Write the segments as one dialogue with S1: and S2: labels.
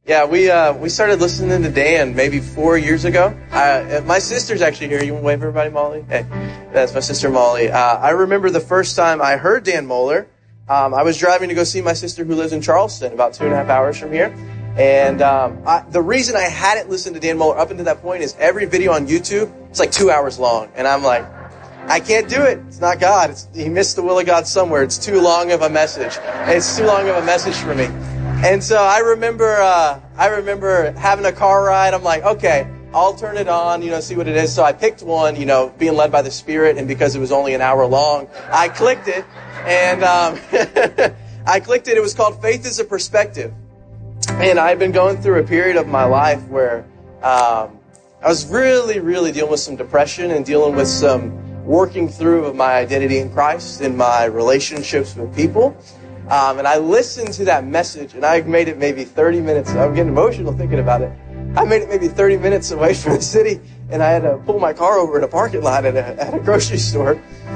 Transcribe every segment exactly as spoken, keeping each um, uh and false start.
S1: Yeah, we uh, we started listening to Dan maybe four years ago. Uh, my sister's actually here. You want to wave everybody, Molly? Hey, that's my sister, Molly. Uh, I remember the first time I heard Dan Mohler. Um, I was driving to go see my sister who lives in Charleston, about two and a half hours from here. And um, I, the reason I hadn't listened to Dan Mohler up until that point is every video on YouTube, it's like two hours long. And I'm like, I can't do it. It's not God. It's, he missed the will of God somewhere. It's too long of a message. It's too long of a message for me. And so I remember, uh, I remember having a car ride. I'm like, okay, I'll turn it on, you know, see what it is. So I picked one, you know, being led by the Spirit. And because it was only an hour long, I clicked it. And um, I clicked it. It was called Faith is a Perspective. And I've been going through a period of my life where um, I was really, really dealing with some depression and dealing with some working through of my identity in Christ and my relationships with people. Um, and I listened to that message, and I made it maybe thirty minutes. I'm getting emotional thinking about it. I made it maybe thirty minutes away from the city, and I had to pull my car over in a parking lot at a, at a grocery store.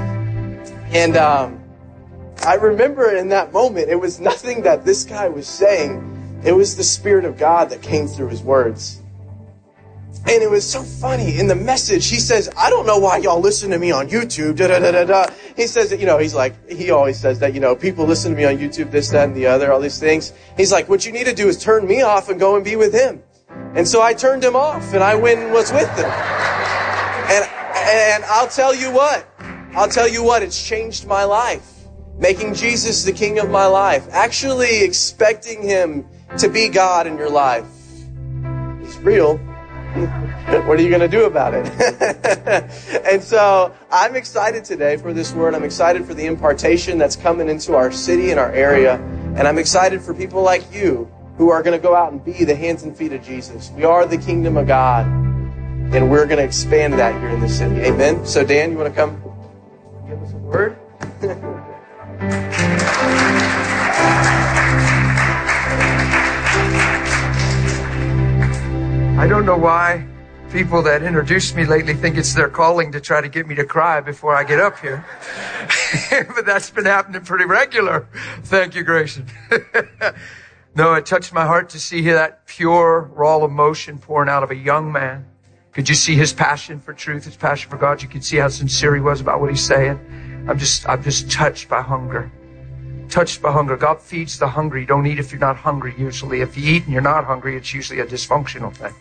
S1: And um, I remember in that moment, it was nothing that this guy was saying. It was the Spirit of God that came through his words. And it was so funny. In the message, he says, I don't know why y'all listen to me on YouTube. Da, da, da, da, da. He says that, you know, he's like, he always says that, you know, people listen to me on YouTube, this, that, and the other, all these things. He's like, what you need to do is turn me off and go and be with him. And so I turned him off and I went and was with him. And, and I'll tell you what, I'll tell you what, it's changed my life. Making Jesus the King of my life. Actually expecting him to be God in your life. He's real. What are you going to do about it? And so I'm excited today for this word. I'm excited for the impartation that's coming into our city and our area. And I'm excited for people like you who are going to go out and be the hands and feet of Jesus. We are the kingdom of God. And we're going to expand that here in the city. Amen. So Dan, you want to come give us a word?
S2: I don't know why people that introduce me lately think it's their calling to try to get me to cry before I get up here. But that's been happening pretty regular. Thank you, Grayson. No, it touched my heart to see that pure, raw emotion pouring out of a young man. Could you see his passion for truth, his passion for God? You could see how sincere he was about what he's saying. I'm just, I'm just touched by hunger. Touched by hunger. God feeds the hungry. You don't eat if you're not hungry usually. If you eat and you're not hungry, it's usually a dysfunctional thing.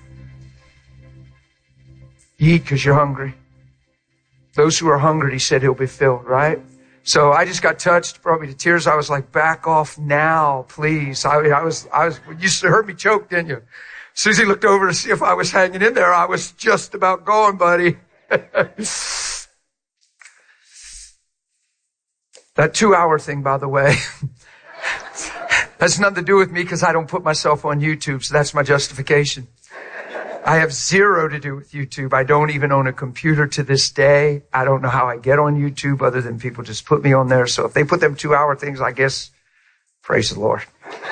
S2: You eat because you're hungry. Those who are hungry, he said, he'll be filled, right? So I just got touched, brought me to tears. I was like, back off now, please. I, I was, I was, you heard me choke, didn't you? Susie looked over to see if I was hanging in there. I was just about going, buddy. That two hour thing, by the way, has nothing to do with me because I don't put myself on YouTube. So that's my justification. I have zero to do with YouTube. I don't even own a computer to this day. I don't know how I get on YouTube other than people just put me on there. So if they put them two hour things, I guess, praise the Lord.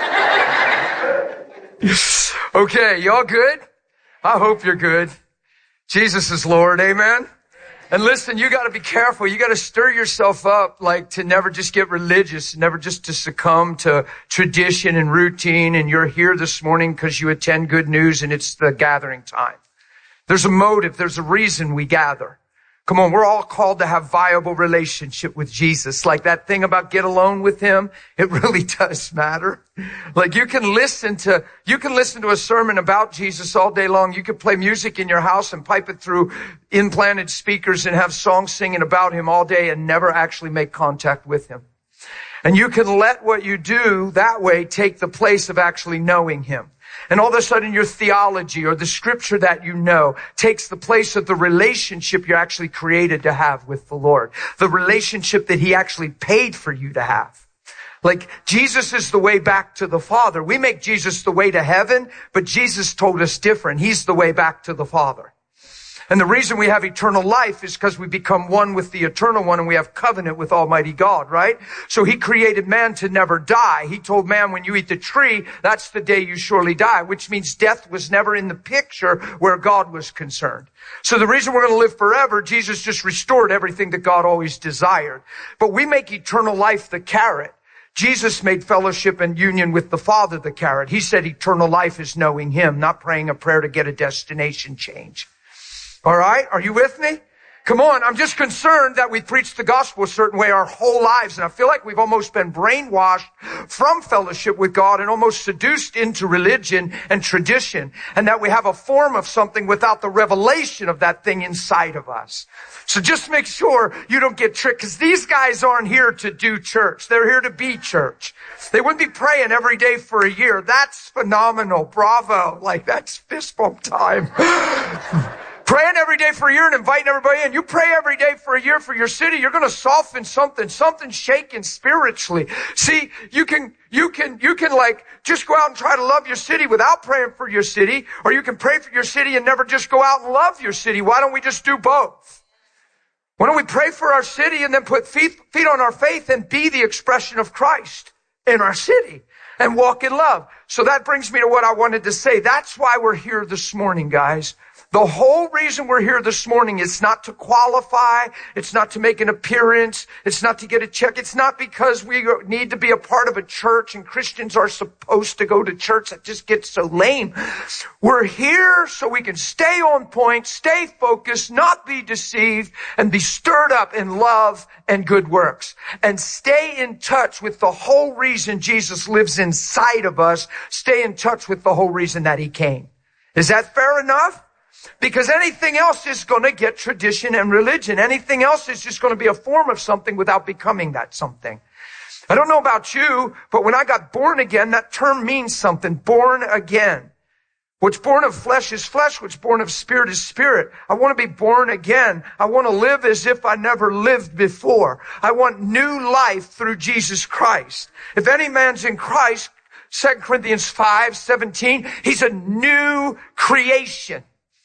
S2: Okay, y'all good? I hope you're good. Jesus is Lord. Amen. And listen, you got to be careful. You got to stir yourself up, like to never just get religious, never just to succumb to tradition and routine. And you're here this morning because you attend Good News and it's the gathering time. There's a motive. There's a reason we gather. Come on, we're all called to have viable relationship with Jesus. Like that thing about get alone with him, it really does matter. Like you can listen to, you can listen to a sermon about Jesus all day long. You can play music in your house and pipe it through implanted speakers and have songs singing about him all day and never actually make contact with him. And you can let what you do that way take the place of actually knowing him. And all of a sudden your theology or the scripture that you know takes the place of the relationship you're actually created to have with the Lord. The relationship that he actually paid for you to have. Like Jesus is the way back to the Father. We make Jesus the way to heaven, but Jesus told us different. He's the way back to the Father. And the reason we have eternal life is because we become one with the eternal one and we have covenant with Almighty God, right? So he created man to never die. He told man, when you eat the tree, that's the day you surely die, which means death was never in the picture where God was concerned. So the reason we're going to live forever, Jesus just restored everything that God always desired. But we make eternal life the carrot. Jesus made fellowship and union with the Father the carrot. He said eternal life is knowing him, not praying a prayer to get a destination change. All right? Are you with me? Come on. I'm just concerned that we preach the gospel a certain way our whole lives. And I feel like we've almost been brainwashed from fellowship with God and almost seduced into religion and tradition. And that we have a form of something without the revelation of that thing inside of us. So just make sure you don't get tricked, because these guys aren't here to do church. They're here to be church. They wouldn't be praying every day for a year. That's phenomenal. Bravo. Like, that's fist bump time. Praying every day for a year and inviting everybody in. You pray every day for a year for your city, you're going to soften something. Something's shaking spiritually. See, you can, you can, you can like just go out and try to love your city without praying for your city, or you can pray for your city and never just go out and love your city. Why don't we just do both? Why don't we pray for our city and then put feet, feet on our faith and be the expression of Christ in our city and walk in love? So that brings me to what I wanted to say. That's why we're here this morning, guys. The whole reason we're here this morning is not to qualify. It's not to make an appearance. It's not to get a check. It's not because we need to be a part of a church and Christians are supposed to go to church. That just gets so lame. We're here so we can stay on point, stay focused, not be deceived, and be stirred up in love and good works. And stay in touch with the whole reason Jesus lives inside of us. Stay in touch with the whole reason that he came. Is that fair enough? Because anything else is going to get tradition and religion. Anything else is just going to be a form of something without becoming that something. I don't know about you, but when I got born again, that term means something. Born again. What's born of flesh is flesh. What's born of spirit is spirit. I want to be born again. I want to live as if I never lived before. I want new life through Jesus Christ. If any man's in Christ, Second Corinthians five seventeen, he's a new creation.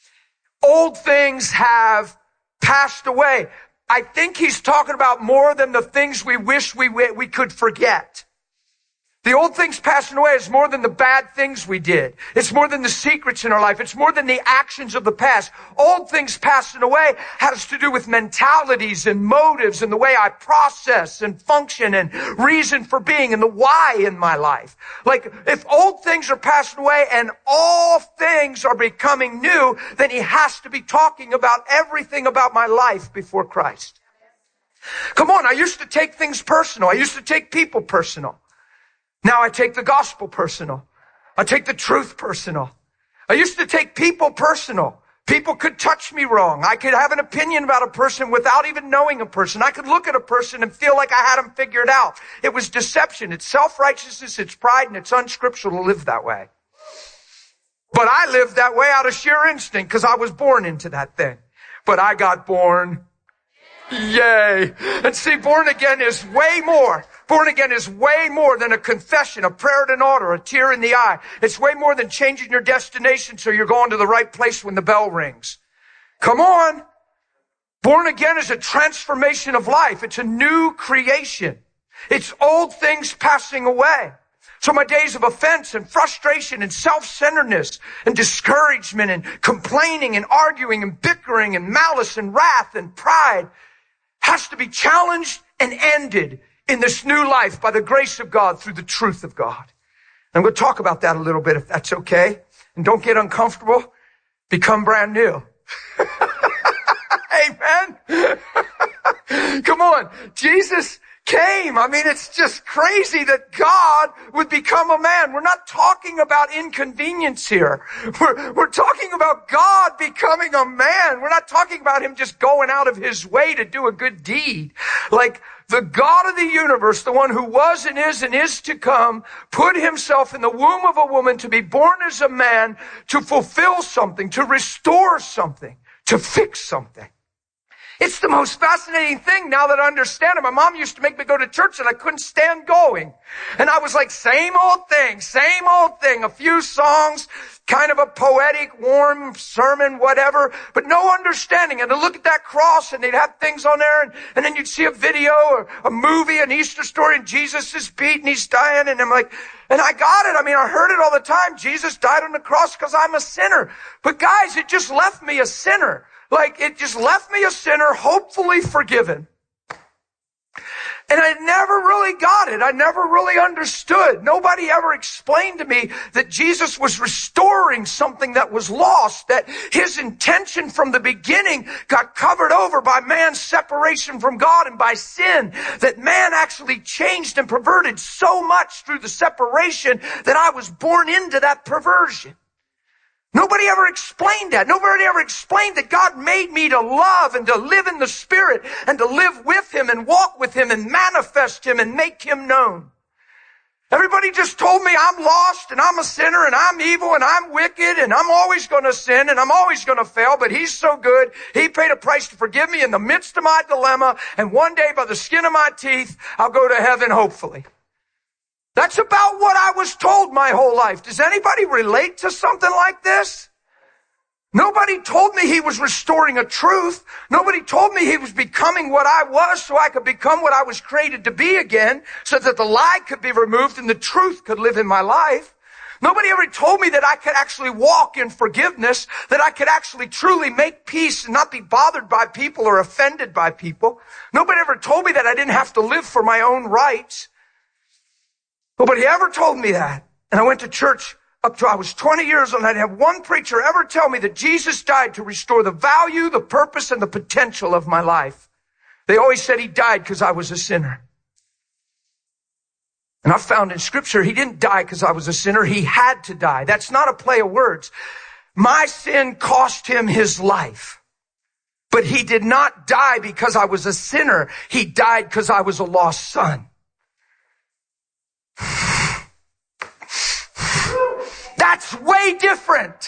S2: Old things have passed away. I think he's talking about more than the things we wish we we could forget. The old things passing away is more than the bad things we did. It's more than the secrets in our life. It's more than the actions of the past. Old things passing away has to do with mentalities and motives and the way I process and function and reason for being and the why in my life. Like, if old things are passing away and all things are becoming new, then he has to be talking about everything about my life before Christ. Come on, I used to take things personal. I used to take people personal. Now I take the gospel personal. I take the truth personal. I used to take people personal. People could touch me wrong. I could have an opinion about a person without even knowing a person. I could look at a person and feel like I had them figured out. It was deception. It's self-righteousness. It's pride, and it's unscriptural to live that way. But I lived that way out of sheer instinct because I was born into that thing. But I got born. Yay. And see, born again is way more. Born again is way more than a confession, a prayer at an altar, a tear in the eye. It's way more than changing your destination so you're going to the right place when the bell rings. Come on. Born again is a transformation of life. It's a new creation. It's old things passing away. So my days of offense and frustration and self-centeredness and discouragement and complaining and arguing and bickering and malice and wrath and pride has to be challenged and ended in this new life by the grace of God through the truth of God. And we'll talk about that a little bit if that's okay. And don't get uncomfortable. Become brand new. Amen. Come on. Jesus came. I mean, it's just crazy that God would become a man. We're not talking about inconvenience here. We're, we're talking about God becoming a man. We're not talking about him just going out of his way to do a good deed. Like, the God of the universe, the one who was and is and is to come, put himself in the womb of a woman to be born as a man, to fulfill something, to restore something, to fix something. It's the most fascinating thing now that I understand it. My mom used to make me go to church and I couldn't stand going. And I was like, same old thing, same old thing. A few songs, kind of a poetic, warm sermon, whatever, but no understanding. And to look at that cross and they'd have things on there and, and then you'd see a video or a movie, an Easter story, and Jesus is beat and he's dying. And I'm like, and I got it. I mean, I heard it all the time. Jesus died on the cross because I'm a sinner. But guys, it just left me a sinner. Like, it just left me a sinner, hopefully forgiven. And I never really got it. I never really understood. Nobody ever explained to me that Jesus was restoring something that was lost, that his intention from the beginning got covered over by man's separation from God and by sin, that man actually changed and perverted so much through the separation that I was born into that perversion. Nobody ever explained that. Nobody ever explained that God made me to love and to live in the Spirit and to live with him and walk with him and manifest him and make him known. Everybody just told me I'm lost and I'm a sinner and I'm evil and I'm wicked and I'm always going to sin and I'm always going to fail, but he's so good. He paid a price to forgive me in the midst of my dilemma, and one day by the skin of my teeth, I'll go to heaven, hopefully. That's about what I was told my whole life. Does anybody relate to something like this? Nobody told me he was restoring a truth. Nobody told me he was becoming what I was so I could become what I was created to be again, so that the lie could be removed and the truth could live in my life. Nobody ever told me that I could actually walk in forgiveness, that I could actually truly make peace and not be bothered by people or offended by people. Nobody ever told me that I didn't have to live for my own rights. Nobody ever told me that. And I went to church up till I was twenty years old, and I didn't have one preacher ever tell me that Jesus died to restore the value, the purpose, and the potential of my life. They always said he died because I was a sinner. And I found in Scripture he didn't die because I was a sinner. He had to die. That's not a play of words. My sin cost him his life. But he did not die because I was a sinner. He died because I was a lost son. That's way different.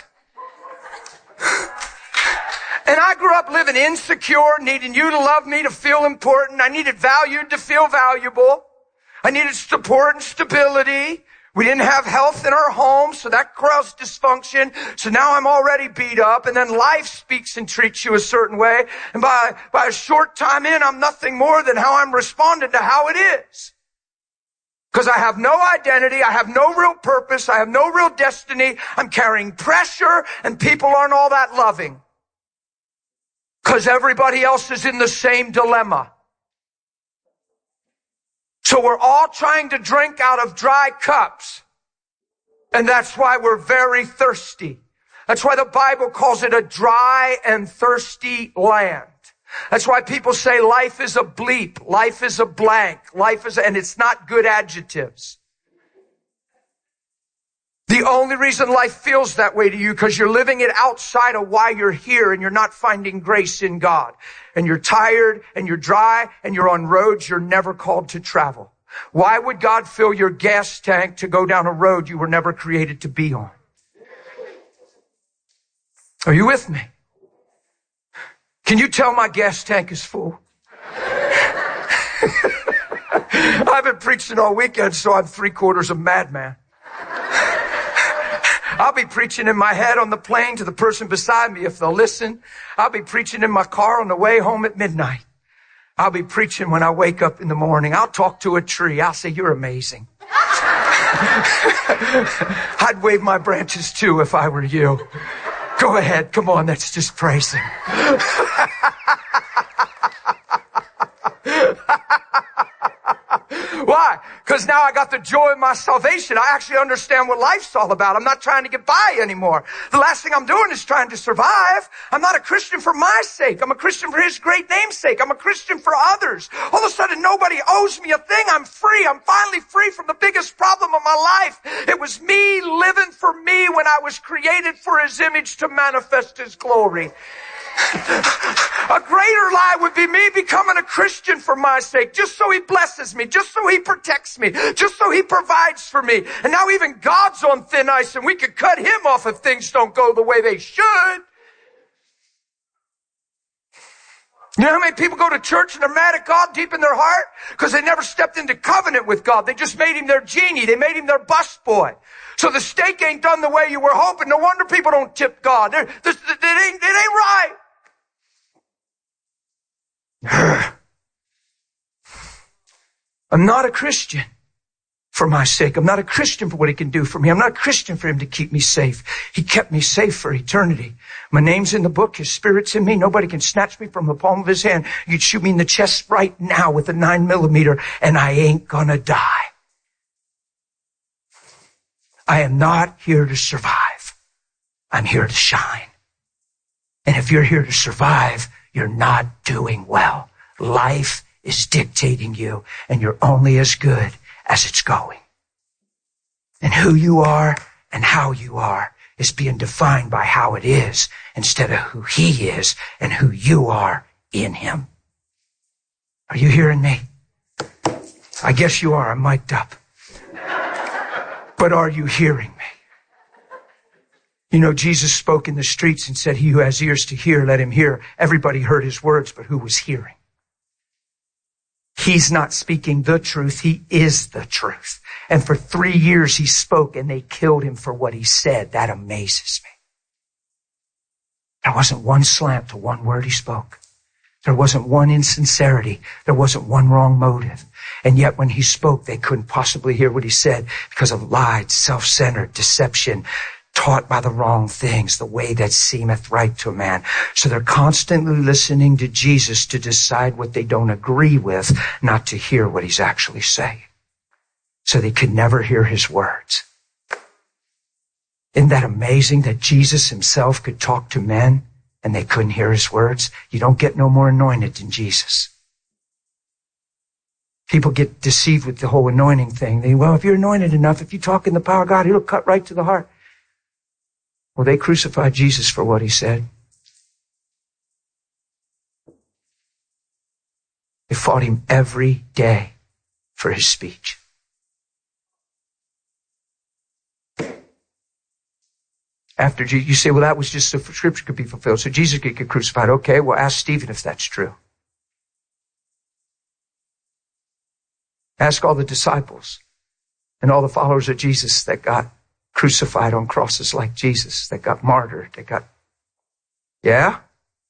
S2: And I grew up living insecure, needing you to love me to feel important. I needed valued to feel valuable. I needed support and stability. We didn't have health in our home, so that caused dysfunction. So now I'm already beat up, and then life speaks and treats you a certain way. And by, by a short time in, I'm nothing more than how I'm responding to how it is. Because I have no identity, I have no real purpose, I have no real destiny. I'm carrying pressure, and people aren't all that loving. Because everybody else is in the same dilemma. So we're all trying to drink out of dry cups. And that's why we're very thirsty. That's why the Bible calls it a dry and thirsty land. That's why people say life is a bleep, life is a blank, life is, and it's not good adjectives. The only reason life feels that way to you because you're living it outside of why you're here, and you're not finding grace in God. And you're tired and you're dry and you're on roads you're never called to travel. Why would God fill your gas tank to go down a road you were never created to be on? Are you with me? Can you tell my gas tank is full? I've been preaching all weekend, so I'm three quarters a madman. I'll be preaching in my head on the plane to the person beside me if they'll listen. I'll be preaching in my car on the way home at midnight. I'll be preaching when I wake up in the morning. I'll talk to a tree. I'll say, you're amazing. I'd wave my branches too if I were you. Go ahead. Come on. Let's just praise him. Why? Because now I got the joy of my salvation. I actually understand what life's all about. I'm not trying to get by anymore. The last thing I'm doing is trying to survive. I'm not a Christian for my sake. I'm a Christian for his great name's sake. I'm a Christian for others. All of a sudden, nobody owes me a thing. I'm free. I'm finally free from the biggest problem of my life. It was me living for me when I was created for his image to manifest his glory. A greater lie would be me becoming a Christian for my sake, just so he blesses me, just so he protects me, just so he provides for me. And now even God's on thin ice, and we could cut him off if things don't go the way they should. You know how many people go to church and they're mad at God deep in their heart? Because they never stepped into covenant with God. They just made him their genie. They made him their busboy. So the steak ain't done the way you were hoping. No wonder people don't tip God. They're, they're, it ain't, it ain't right. I'm not a Christian for my sake. I'm not a Christian for what he can do for me. I'm not a Christian for him to keep me safe. He kept me safe for eternity. My name's in the book. His spirit's in me. Nobody can snatch me from the palm of his hand. You could shoot me in the chest right now with a nine millimeter and I ain't gonna die. I am not here to survive. I'm here to shine. And if you're here to survive, you're not doing well. Life is dictating you, and you're only as good as it's going. And who you are and how you are is being defined by how it is instead of who he is and who you are in him. Are you hearing me? I guess you are. I'm mic'd up. But are you hearing me? You know, Jesus spoke in the streets and said, he who has ears to hear, let him hear. Everybody heard his words, but who was hearing? He's not speaking the truth. He is the truth. And for three years he spoke and they killed him for what he said. That amazes me. There wasn't one slant to one word he spoke. There wasn't one insincerity. There wasn't one wrong motive. And yet when he spoke, they couldn't possibly hear what he said because of lies, self-centered, deception, taught by the wrong things, the way that seemeth right to a man. So they're constantly listening to Jesus to decide what they don't agree with, not to hear what he's actually saying. So they could never hear his words. Isn't that amazing that Jesus himself could talk to men and they couldn't hear his words? You don't get no more anointed than Jesus. People get deceived with the whole anointing thing. They, well, if you're anointed enough, if you talk in the power of God, it'll cut right to the heart. Well, they crucified Jesus for what he said. They fought him every day for his speech. After Jesus, you say, well, that was just so scripture could be fulfilled, so Jesus could get crucified. Okay, well, ask Stephen if that's true. Ask all the disciples and all the followers of Jesus that got crucified on crosses like Jesus, that got martyred, that got, yeah?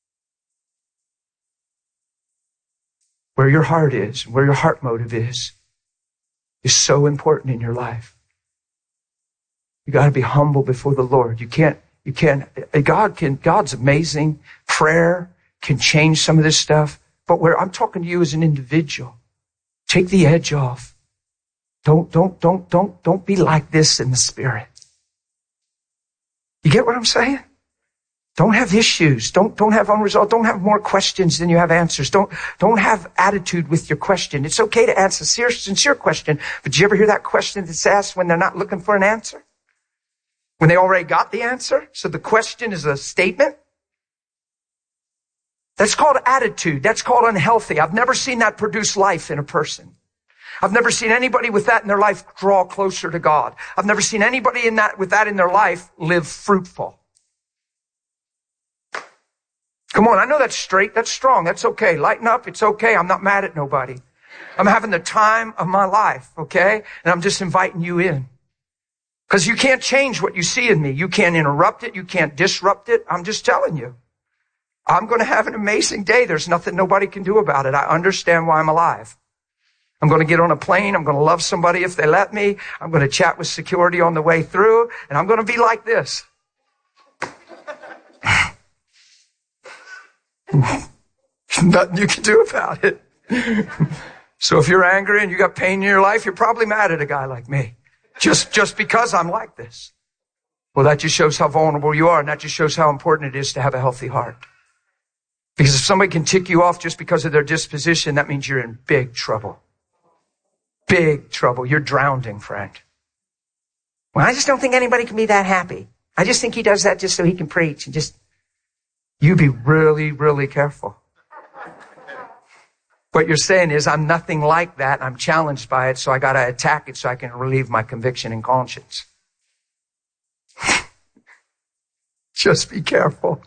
S2: Where your heart is, where your heart motive is, is so important in your life. You got to be humble before the Lord. You can't, you can't, God can, God's amazing. Prayer can change some of this stuff. But where I'm talking to you as an individual, take the edge off. Don't, don't, don't, don't, don't be like this in the spirit. You get what I'm saying? Don't have issues. Don't, don't have unresolved. Don't have more questions than you have answers. Don't, don't have attitude with your question. It's okay to answer a sincere, sincere question, but did you ever hear that question that's asked when they're not looking for an answer? When they already got the answer? So the question is a statement? That's called attitude. That's called unhealthy. I've never seen that produce life in a person. I've never seen anybody with that in their life draw closer to God. I've never seen anybody in that, with that in their life live fruitful. Come on, I know that's straight, that's strong, that's okay. Lighten up, it's okay. I'm not mad at nobody. I'm having the time of my life, okay? And I'm just inviting you in. Because you can't change what you see in me. You can't interrupt it. You can't disrupt it. I'm just telling you. I'm going to have an amazing day. There's nothing nobody can do about it. I understand why I'm alive. I'm going to get on a plane. I'm going to love somebody if they let me. I'm going to chat with security on the way through. And I'm going to be like this. Nothing you can do about it. So if you're angry and you got pain in your life, you're probably mad at a guy like me. Just, just because I'm like this. Well, that just shows how vulnerable you are, and that just shows how important it is to have a healthy heart. Because if somebody can tick you off just because of their disposition, that means you're in big trouble. Big trouble. You're drowning, friend. Well, I just don't think anybody can be that happy. I just think he does that just so he can preach and just, you be really, really careful. What you're saying is, I'm nothing like that. I'm challenged by it, so I got to attack it so I can relieve my conviction and conscience. Just be careful.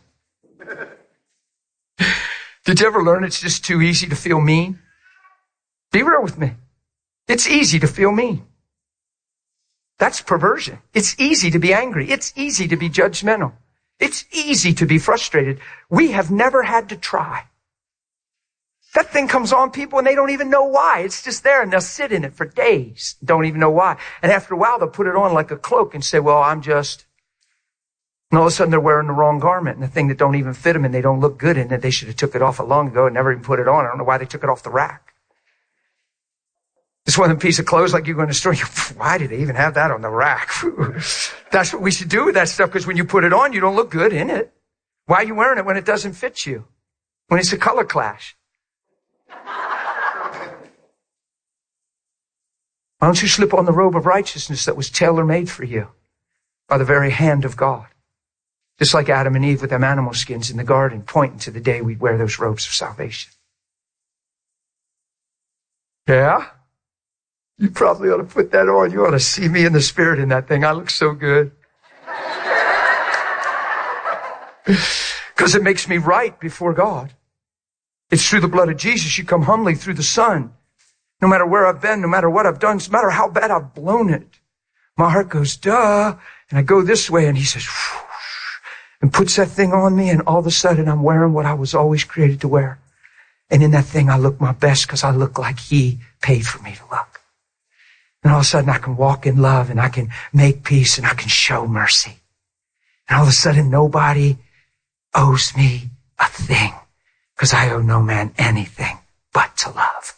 S2: Did you ever learn it's just too easy to feel mean? Be real with me. It's easy to feel mean. That's perversion. It's easy to be angry. It's easy to be judgmental. It's easy to be frustrated. We have never had to try. That thing comes on people and they don't even know why. It's just there and they'll sit in it for days. Don't even know why. And after a while, they'll put it on like a cloak and say, well, I'm just, and all of a sudden they're wearing the wrong garment and the thing that don't even fit them and they don't look good in it. They should have took it off a long ago and never even put it on. I don't know why they took it off the rack. It's one of them piece of clothes like you go in the store. You, why did they even have that on the rack? That's what we should do with that stuff, because when you put it on, you don't look good in it. Why are you wearing it when it doesn't fit you? When it's a color clash? Why don't you slip on the robe of righteousness that was tailor-made for you by the very hand of God? Just like Adam and Eve with them animal skins in the garden, pointing to the day we'd wear those robes of salvation. Yeah? You probably ought to put that on. You ought to see me in the spirit in that thing. I look so good. Because it makes me right before God. It's through the blood of Jesus. You come humbly through the Son. No matter where I've been, no matter what I've done, no matter how bad I've blown it, my heart goes, duh, and I go this way, and he says, whoosh, and puts that thing on me, and all of a sudden I'm wearing what I was always created to wear. And in that thing I look my best because I look like he paid for me to look. And all of a sudden I can walk in love, and I can make peace, and I can show mercy. And all of a sudden nobody owes me a thing, because I owe no man anything but to love.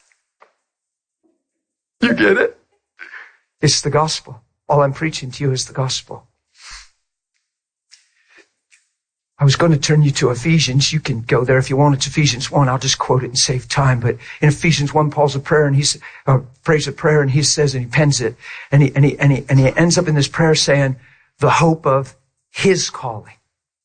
S2: You get it? It's the gospel. All I'm preaching to you is the gospel. I was going to turn you to Ephesians. You can go there if you want. It's Ephesians one. I'll just quote it and save time. But in Ephesians one, Paul's a prayer, and he's uh, prays a prayer, and he says, and he pens it, and he and he and he and he ends up in this prayer saying, "The hope of his calling,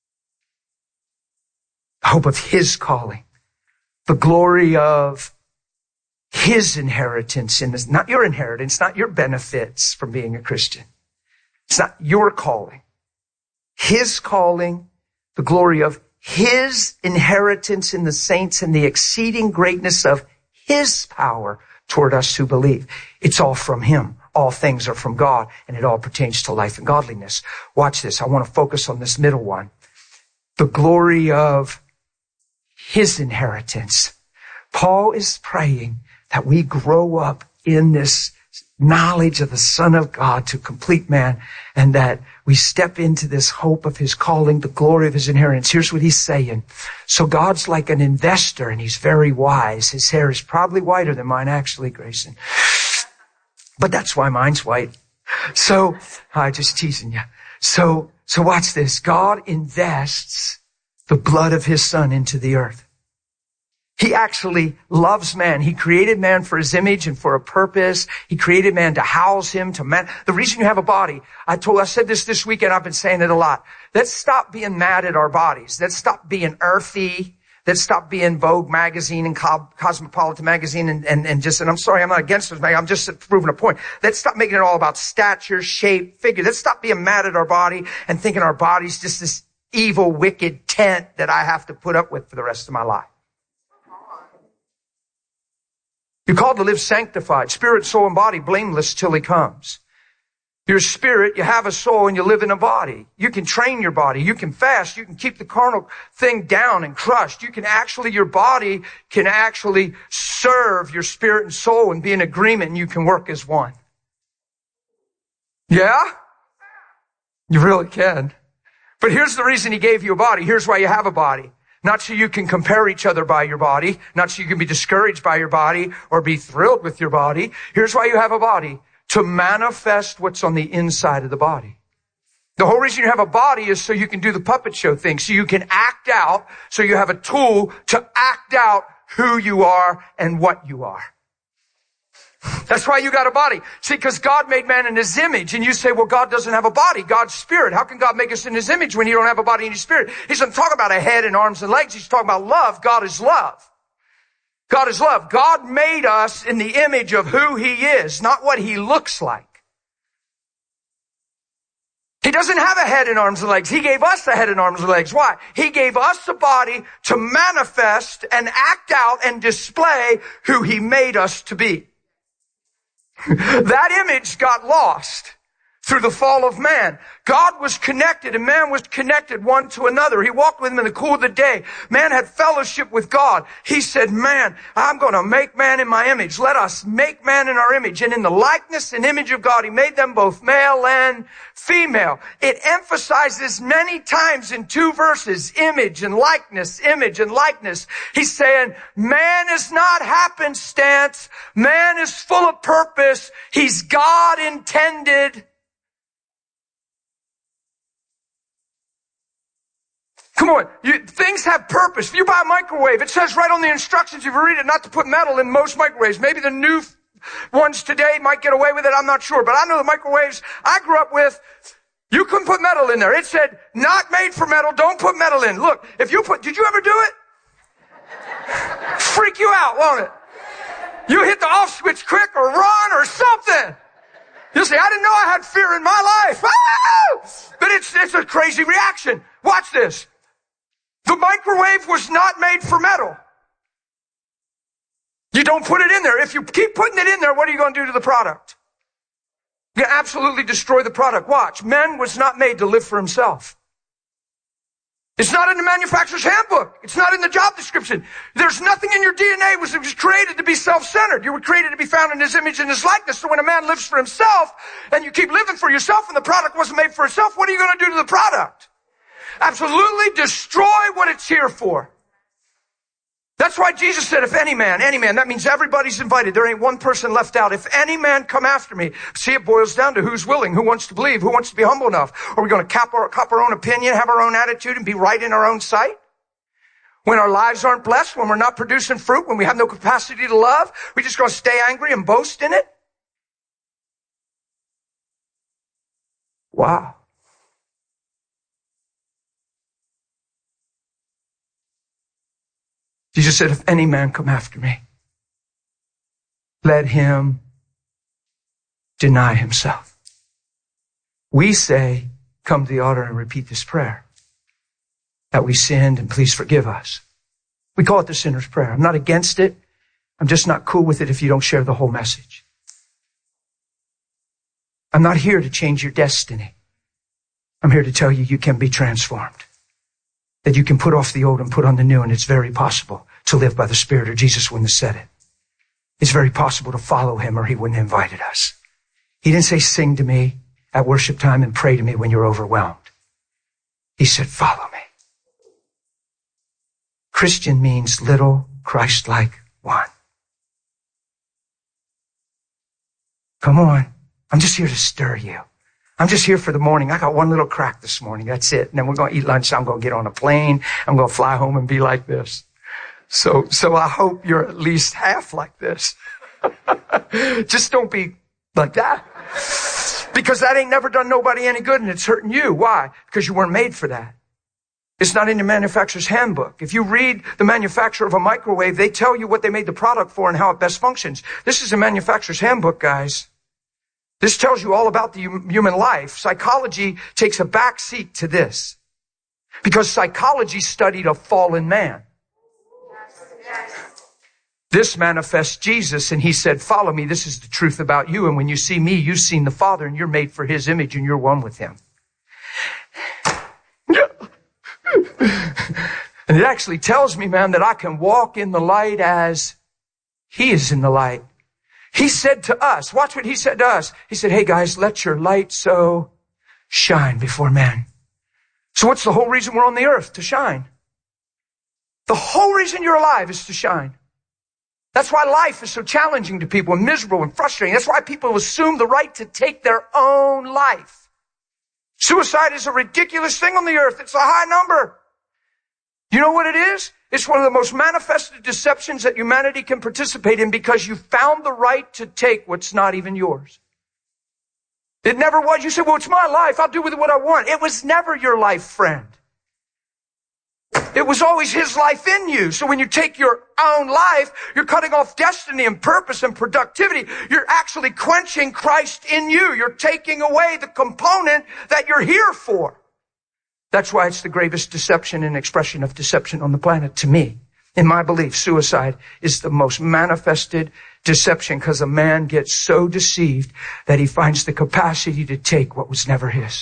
S2: the hope of his calling, the glory of his inheritance in this," not your inheritance, not your benefits from being a Christian. It's not your calling. His calling, the glory of his inheritance in the saints, and the exceeding greatness of his power toward us who believe. It's all from him. All things are from God, and it all pertains to life and godliness. Watch this. I want to focus on this middle one. The glory of his inheritance. Paul is praying that we grow up in this knowledge of the Son of God to complete man, and that we step into this hope of his calling, the glory of his inheritance. Here's what he's saying. So God's like an investor, and he's very wise. His hair is probably whiter than mine, actually, Grayson. But that's why mine's white. So, I'm just teasing you. So, so watch this. God invests the blood of his Son into the earth. He actually loves man. He created man for his image and for a purpose. He created man to house him, to man. The reason you have a body, I told, I said this this weekend, I've been saying it a lot. Let's stop being mad at our bodies. Let's stop being earthy. Let's stop being Vogue magazine and Cosmopolitan magazine and, and, and just, and I'm sorry, I'm not against those magazines. I'm just proving a point. Let's stop making it all about stature, shape, figure. Let's stop being mad at our body and thinking our body's just this evil, wicked tent that I have to put up with for the rest of my life. You're called to live sanctified, spirit, soul, and body, blameless till he comes. Your spirit, you have a soul, and you live in a body. You can train your body. You can fast. You can keep the carnal thing down and crushed. You can actually, your body can actually serve your spirit and soul and be in agreement, and you can work as one. Yeah? You really can. But here's the reason he gave you a body. Here's why you have a body. Not so you can compare each other by your body. Not so you can be discouraged by your body or be thrilled with your body. Here's why you have a body. To manifest what's on the inside of the body. The whole reason you have a body is so you can do the puppet show thing. So you can act out. So you have a tool to act out who you are and what you are. That's why you got a body. See, because God made man in his image. And you say, well, God doesn't have a body. God's spirit. How can God make us in his image when you don't have a body in your spirit? He doesn't talk about a head and arms and legs. He's talking about love. God is love. God is love. God made us in the image of who he is, not what he looks like. He doesn't have a head and arms and legs. He gave us a head and arms and legs. Why? He gave us a body to manifest and act out and display who he made us to be. That image got lost through the fall of man. God was connected and man was connected one to another. He walked with him in the cool of the day. Man had fellowship with God. He said, man, I'm going to make man in my image. Let us make man in our image. And in the likeness and image of God, he made them both male and female. It emphasizes many times in two verses, image and likeness, image and likeness. He's saying, man is not happenstance. Man is full of purpose. He's God intended. Come on, you, things have purpose. If you buy a microwave, it says right on the instructions, if you read it, not to put metal in most microwaves. Maybe the new ones today might get away with it, I'm not sure. But I know the microwaves I grew up with, you couldn't put metal in there. It said, not made for metal, don't put metal in. Look, if you put, did you ever do it? Freak you out, won't it? You hit the off switch quick or run or something. You say, I didn't know I had fear in my life. Ah! But it's, it's a crazy reaction. Watch this. The microwave was not made for metal. You don't put it in there. If you keep putting it in there, what are you going to do to the product? You absolutely destroy the product. Watch. Man was not made to live for himself. It's not in the manufacturer's handbook. It's not in the job description. There's nothing in your D N A that was created to be self-centered. You were created to be found in his image and his likeness. So when a man lives for himself and you keep living for yourself and the product wasn't made for itself, what are you going to do to the product? Absolutely destroy what it's here for. That's why Jesus said, if any man, any man, that means everybody's invited. There ain't one person left out. If any man come after me, see, it boils down to who's willing, who wants to believe, who wants to be humble enough. Are we going to cap our, cop our own opinion, have our own attitude, and be right in our own sight? When our lives aren't blessed, when we're not producing fruit, when we have no capacity to love, we just going to stay angry and boast in it? Wow. Jesus said, if any man come after me, let him deny himself. We say, come to the altar and repeat this prayer. That we sinned and please forgive us. We call it the sinner's prayer. I'm not against it. I'm just not cool with it if you don't share the whole message. I'm not here to change your destiny. I'm here to tell you you can be transformed. That you can put off the old and put on the new, and it's very possible to live by the Spirit, or Jesus wouldn't have said it. It's very possible to follow him, or he wouldn't have invited us. He didn't say, sing to me at worship time and pray to me when you're overwhelmed. He said, follow me. Christian means little Christ-like one. Come on. I'm just here to stir you. I'm just here for the morning. I got one little crack this morning. That's it. And then we're going to eat lunch. I'm going to get on a plane. I'm going to fly home and be like this. So, so I hope you're at least half like this. Just don't be like that. Because that ain't never done nobody any good and it's hurting you. Why? Because you weren't made for that. It's not in the manufacturer's handbook. If you read the manufacturer of a microwave, they tell you what they made the product for and how it best functions. This is a manufacturer's handbook, guys. This tells you all about the human life. Psychology takes a back seat to this. Because psychology studied a fallen man. This manifests Jesus, and he said, follow me. This is the truth about you. And when you see me, you've seen the Father, and you're made for his image, and you're one with him. And it actually tells me, man, that I can walk in the light as he is in the light. He said to us, watch what he said to us. He said, hey guys, let your light so shine before men. So what's the whole reason we're on the earth? To shine. The whole reason you're alive is to shine. That's why life is so challenging to people and miserable and frustrating. That's why people assume the right to take their own life. Suicide is a ridiculous thing on the earth. It's a high number. You know what it is? It's one of the most manifested deceptions that humanity can participate in because you found the right to take what's not even yours. It never was. You said, well, it's my life. I'll do with it what I want. It was never your life, friend. It was always his life in you. So when you take your own life, you're cutting off destiny and purpose and productivity. You're actually quenching Christ in you. You're taking away the component that you're here for. That's why it's the gravest deception and expression of deception on the planet to me. In my belief, suicide is the most manifested deception because a man gets so deceived that he finds the capacity to take what was never his.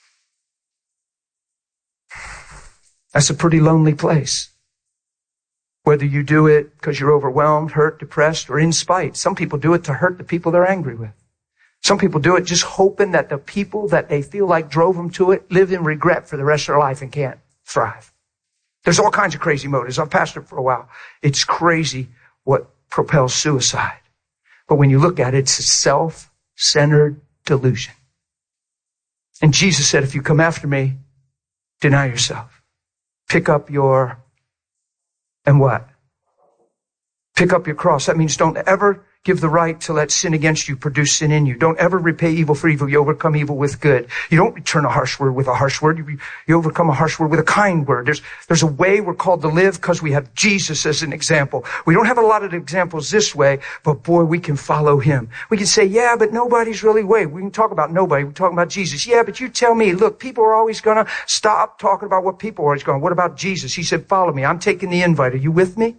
S2: That's a pretty lonely place. Whether you do it because you're overwhelmed, hurt, depressed, or in spite. Some people do it to hurt the people they're angry with. Some people do it just hoping that the people that they feel like drove them to it live in regret for the rest of their life and can't thrive. There's all kinds of crazy motives. I've pastored for a while. It's crazy what propels suicide. But when you look at it, it's a self-centered delusion. And Jesus said, if you come after me, deny yourself. Pick up your, and what? Pick up your cross. That means don't ever give the right to let sin against you produce sin in you. Don't ever repay evil for evil. You overcome evil with good. You don't return a harsh word with a harsh word. You, you overcome a harsh word with a kind word. There's, there's a way we're called to live because we have Jesus as an example. We don't have a lot of examples this way, but boy, we can follow him. We can say, yeah, but nobody's really way. We can talk about nobody. We're talking about Jesus. Yeah, but you tell me, look, people are always going to stop talking about what people are always going. What about Jesus? He said, follow me. I'm taking the invite. Are you with me?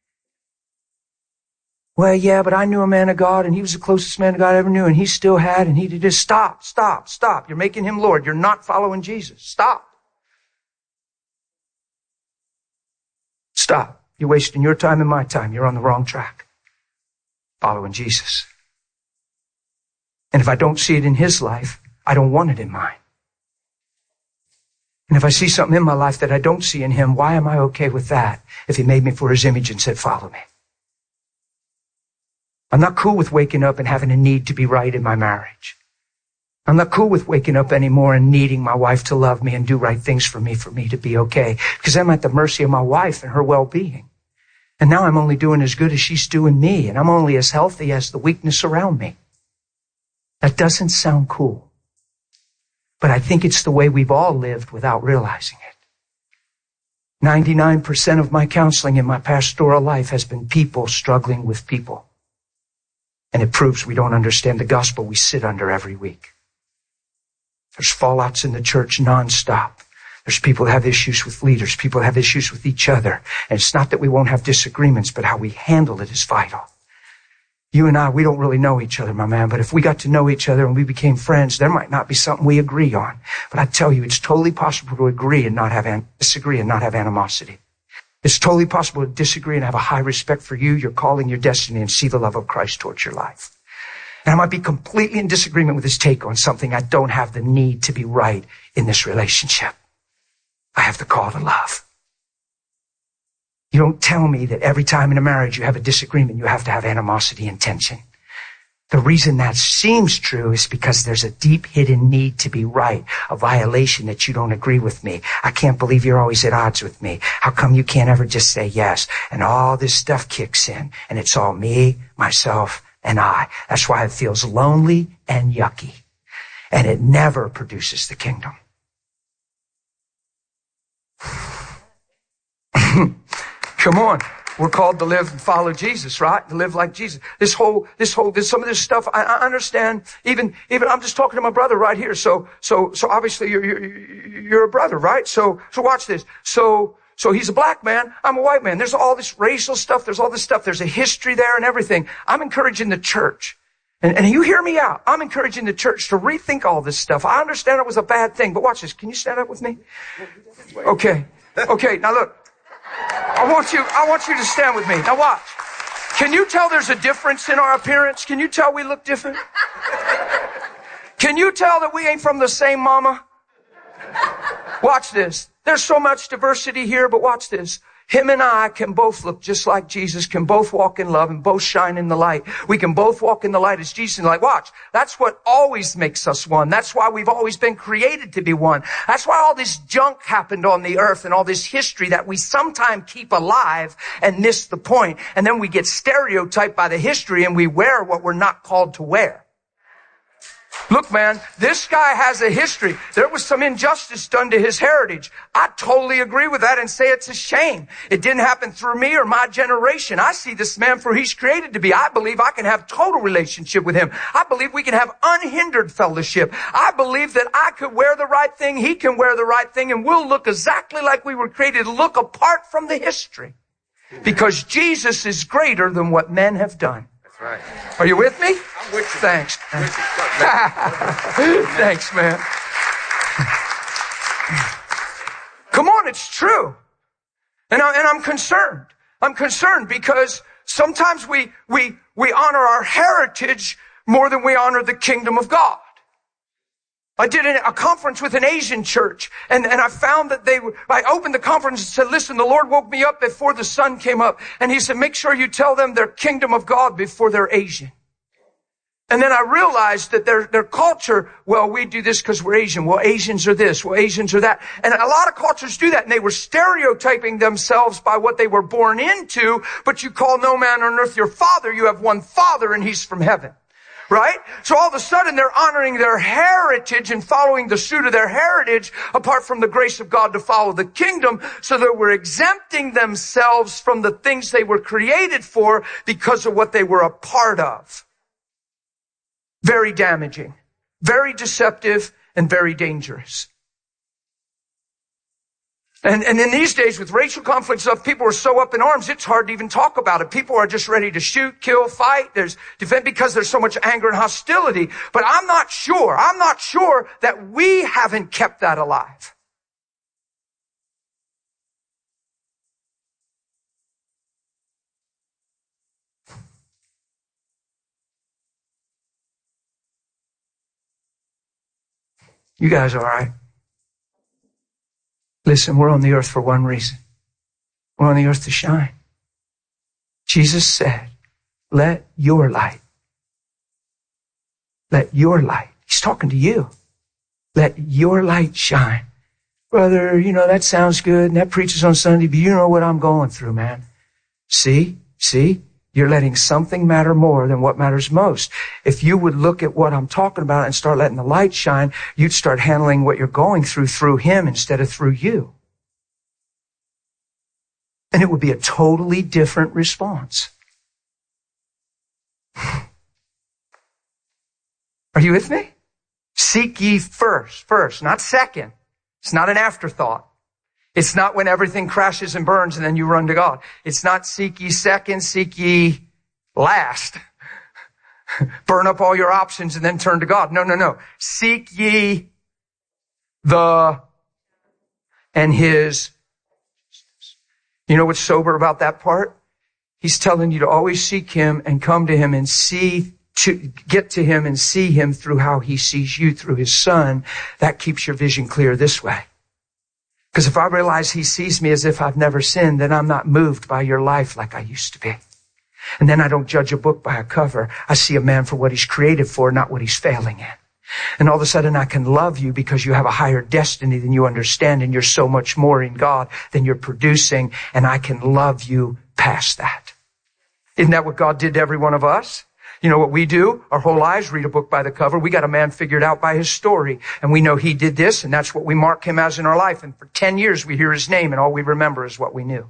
S2: Well, yeah, but I knew a man of God, and he was the closest man of God I ever knew, and he still had, and he did this. Stop, stop, stop. You're making him Lord. You're not following Jesus. Stop. Stop. You're wasting your time and my time. You're on the wrong track. Following Jesus. And if I don't see it in his life, I don't want it in mine. And if I see something in my life that I don't see in him, why am I okay with that if he made me for his image and said, follow me? I'm not cool with waking up and having a need to be right in my marriage. I'm not cool with waking up anymore and needing my wife to love me and do right things for me, for me to be okay. Because I'm at the mercy of my wife and her well-being. And now I'm only doing as good as she's doing me. And I'm only as healthy as the weakness around me. That doesn't sound cool. But I think it's the way we've all lived without realizing it. ninety-nine percent of my counseling in my pastoral life has been people struggling with people. And it proves we don't understand the gospel we sit under every week. There's fallouts in the church nonstop. There's people that have issues with leaders. People that have issues with each other. And it's not that we won't have disagreements, but how we handle it is vital. You and I, we don't really know each other, my man. But if we got to know each other and we became friends, there might not be something we agree on. But I tell you, it's totally possible to agree and not have an- disagree and not have animosity. It's totally possible to disagree and have a high respect for you, your calling, your destiny, and see the love of Christ towards your life. And I might be completely in disagreement with his take on something. I don't have the need to be right in this relationship. I have the call to love. You don't tell me that every time in a marriage you have a disagreement, you have to have animosity and tension. The reason that seems true is because there's a deep hidden need to be right, a violation that you don't agree with me. I can't believe you're always at odds with me. How come you can't ever just say yes? And all this stuff kicks in, and it's all me, myself, and I. That's why it feels lonely and yucky. And it never produces the kingdom. Come on. We're called to live and follow Jesus, right? To live like Jesus. This whole, this whole, this, some of this stuff, I, I understand. Even, even, I'm just talking to my brother right here. So, so, so obviously you're, you're, you're a brother, right? So, so watch this. So, so he's a black man. I'm a white man. There's all this racial stuff. There's all this stuff. There's a history there and everything. I'm encouraging the church. And, and you hear me out. I'm encouraging the church to rethink all this stuff. I understand it was a bad thing, but watch this. Can you stand up with me? Okay. Okay. Now look. I want you, I want you to stand with me. Now watch. Can you tell there's a difference in our appearance? Can you tell we look different? Can you tell that we ain't from the same mama? Watch this. There's so much diversity here, but watch this. Him and I can both look just like Jesus, can both walk in love and both shine in the light. We can both walk in the light as Jesus in the light. Watch. That's what always makes us one. That's why we've always been created to be one. That's why all this junk happened on the earth and all this history that we sometimes keep alive and miss the point. And then we get stereotyped by the history and we wear what we're not called to wear. Look, man, this guy has a history. There was some injustice done to his heritage. I totally agree with that and say it's a shame. It didn't happen through me or my generation. I see this man for who he's created to be. I believe I can have total relationship with him. I believe we can have unhindered fellowship. I believe that I could wear the right thing, he can wear the right thing, and we'll look exactly like we were created to look apart from the history. Because Jesus is greater than what men have done.
S3: That's right.
S2: Are you with me?
S3: I'm with you.
S2: Thanks.
S3: I'm with you.
S2: Thanks, man. Come on, it's true. And, I, and I'm concerned. I'm concerned because sometimes we, we, we honor our heritage more than we honor the kingdom of God. I did a conference with an Asian church, and, and I found that they were, I opened the conference and said, listen, the Lord woke me up before the sun came up. And he said, make sure you tell them they're kingdom of God before they're Asian. And then I realized that their, their culture, well, we do this because we're Asian. Well, Asians are this. Well, Asians are that. And a lot of cultures do that. And they were stereotyping themselves by what they were born into. But you call no man on earth your father. You have one father and he's from heaven. Right? So all of a sudden they're honoring their heritage and following the suit of their heritage apart from the grace of God to follow the kingdom, so that we're exempting themselves from the things they were created for because of what they were a part of. Very damaging, very deceptive, and very dangerous. And, and in these days with racial conflict stuff, people are so up in arms, it's hard to even talk about it. People are just ready to shoot, kill, fight. There's defend because there's so much anger and hostility. But I'm not sure. I'm not sure that we haven't kept that alive. You guys all right? Listen, we're on the earth for one reason. We're on the earth to shine. Jesus said, let your light, let your light, he's talking to you. Let your light shine. Brother, you know, that sounds good and that preaches on Sunday, but you know what I'm going through, man. See, see, you're letting something matter more than what matters most. If you would look at what I'm talking about and start letting the light shine, you'd start handling what you're going through through him instead of through you. And it would be a totally different response. Are you with me? Seek ye first, first, not second. It's not an afterthought. It's not when everything crashes and burns and then you run to God. It's not seek ye second, seek ye last. Burn up all your options and then turn to God. No, no, no. Seek ye the and his. You know what's sober about that part? He's telling you to always seek him and come to him and see, to get to him and see him through how he sees you through his son. That keeps your vision clear this way. Because if I realize he sees me as if I've never sinned, then I'm not moved by your life like I used to be. And then I don't judge a book by a cover. I see a man for what he's created for, not what he's failing in. And all of a sudden I can love you because you have a higher destiny than you understand, and you're so much more in God than you're producing, and I can love you past that. Isn't that what God did to every one of us? You know what we do? Our whole lives read a book by the cover. We got a man figured out by his story. And we know he did this, and that's what we mark him as in our life. And for ten years we hear his name, and all we remember is what we knew.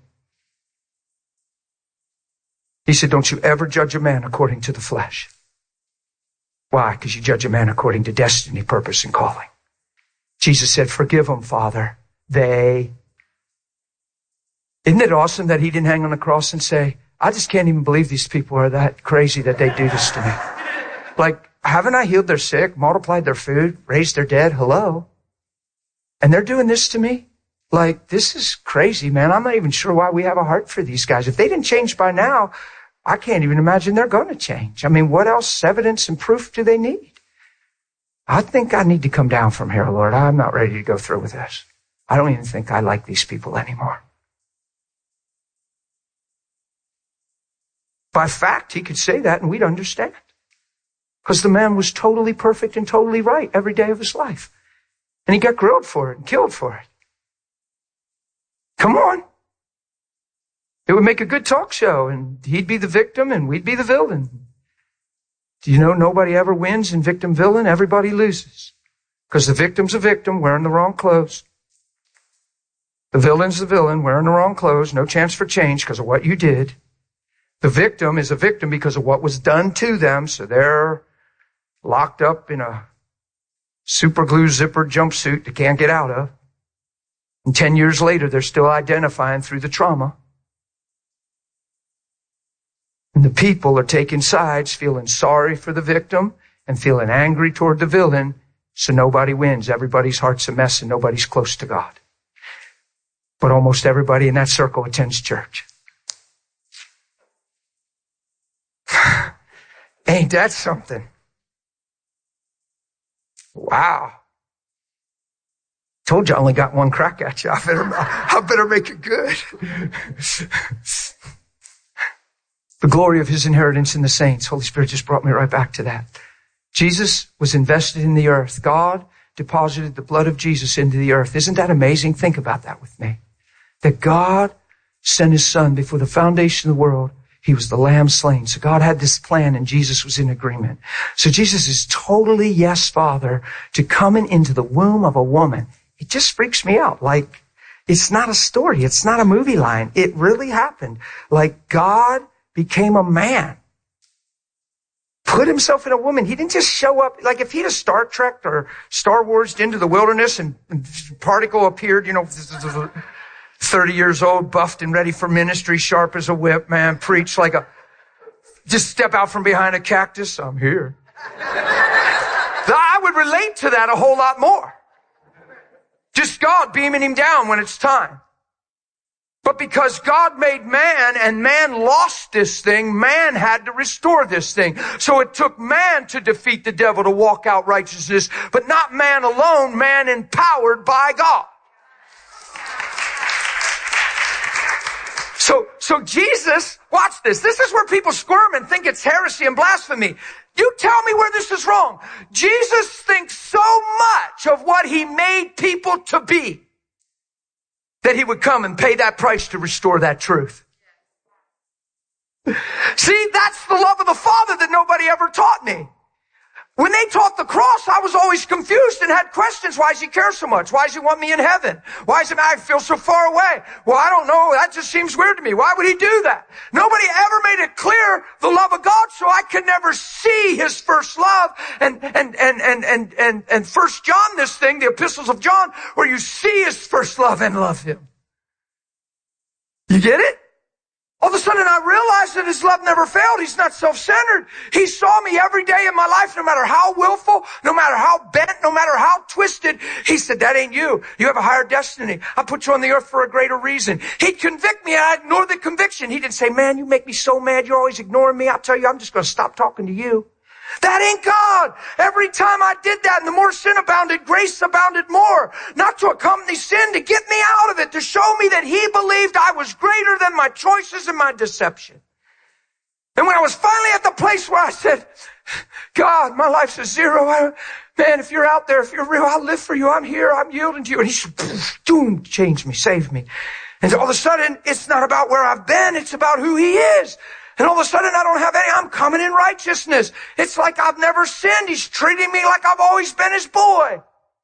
S2: He said, don't you ever judge a man according to the flesh. Why? Because you judge a man according to destiny, purpose, and calling. Jesus said, forgive them, Father. They. Isn't it awesome that he didn't hang on the cross and say, I just can't even believe these people are that crazy that they do this to me. Like, haven't I healed their sick, multiplied their food, raised their dead? Hello. And they're doing this to me? Like, this is crazy, man. I'm not even sure why we have a heart for these guys. If they didn't change by now, I can't even imagine they're going to change. I mean, what else evidence and proof do they need? I think I need to come down from here, Lord. I'm not ready to go through with this. I don't even think I like these people anymore. By fact, he could say that and we'd understand. Because the man was totally perfect and totally right every day of his life. And he got grilled for it and killed for it. Come on. It would make a good talk show, and he'd be the victim and we'd be the villain. Do you know nobody ever wins in victim villain? Everybody loses. Because the victim's a victim wearing the wrong clothes. The villain's the villain wearing the wrong clothes. No chance for change because of what you did. The victim is a victim because of what was done to them, so they're locked up in a super glue zipper jumpsuit they can't get out of. And ten years later, they're still identifying through the trauma. people are taking sides, feeling sorry for the victim and feeling angry toward the villain. So nobody wins. Everybody's heart's a mess and nobody's close to God. But almost everybody in that circle attends church. Ain't that something? Wow. Told you I only got one crack at you. I better, I better make it good. The glory of his inheritance in the saints. Holy Spirit just brought me right back to that. Jesus was invested in the earth. God deposited the blood of Jesus into the earth. Isn't that amazing? Think about that with me. That God sent his son before the foundation of the world. He was the lamb slain. So God had this plan and Jesus was in agreement. So Jesus is totally yes, Father, to coming into the womb of a woman. It just freaks me out. Like, it's not a story. It's not a movie line. It really happened. Like, God became a man. Put himself in a woman. He didn't just show up. Like, if he'd have Star Trek or Star Wars into the wilderness and, and particle appeared, you know, thirty years old, buffed and ready for ministry, sharp as a whip, man, preach like a, just step out from behind a cactus. I'm here. I would relate to that a whole lot more. Just God beaming him down when it's time. But because God made man and man lost this thing, man had to restore this thing. So it took man to defeat the devil to walk out righteousness, but not man alone, man empowered by God. So, so Jesus, watch this. This is where people squirm and think it's heresy and blasphemy. You tell me where this is wrong. Jesus thinks so much of what he made people to be that he would come and pay that price to restore that truth. See, that's the love of the Father that nobody ever taught me. When they taught the cross, I was always confused and had questions. Why does he care so much? Why does he want me in heaven? Why does it I feel so far away? Well, I don't know. That just seems weird to me. Why would he do that? Nobody ever made it clear the love of God, so I could never see his first love. And, and, and, and, and, and, and First John, this thing, the epistles of John, where you see his first love and love him. You get it? All of a sudden I realized that his love never failed. He's not self-centered. He saw me every day in my life, no matter how willful, no matter how bent, no matter how twisted. He said, that ain't you. You have a higher destiny. I put you on the earth for a greater reason. He'd convict me and I'd ignore the conviction. He didn't say, man, you make me so mad. You're always ignoring me. I'll tell you, I'm just going to stop talking to you. That ain't God. Every time I did that, and the more sin abounded, grace abounded more. Not to accompany sin, to get me out of it, to show me that he believed I was greater than my choices and my deception. And when I was finally at the place where I said, God, my life's a zero. I, man, if you're out there, if you're real, I'll live for you. I'm here. I'm yielding to you. And he said, boom, changed me, saved me. And all of a sudden, it's not about where I've been. It's about who he is. And all of a sudden, I don't have any, I'm coming in righteousness. It's like I've never sinned. He's treating me like I've always been his boy.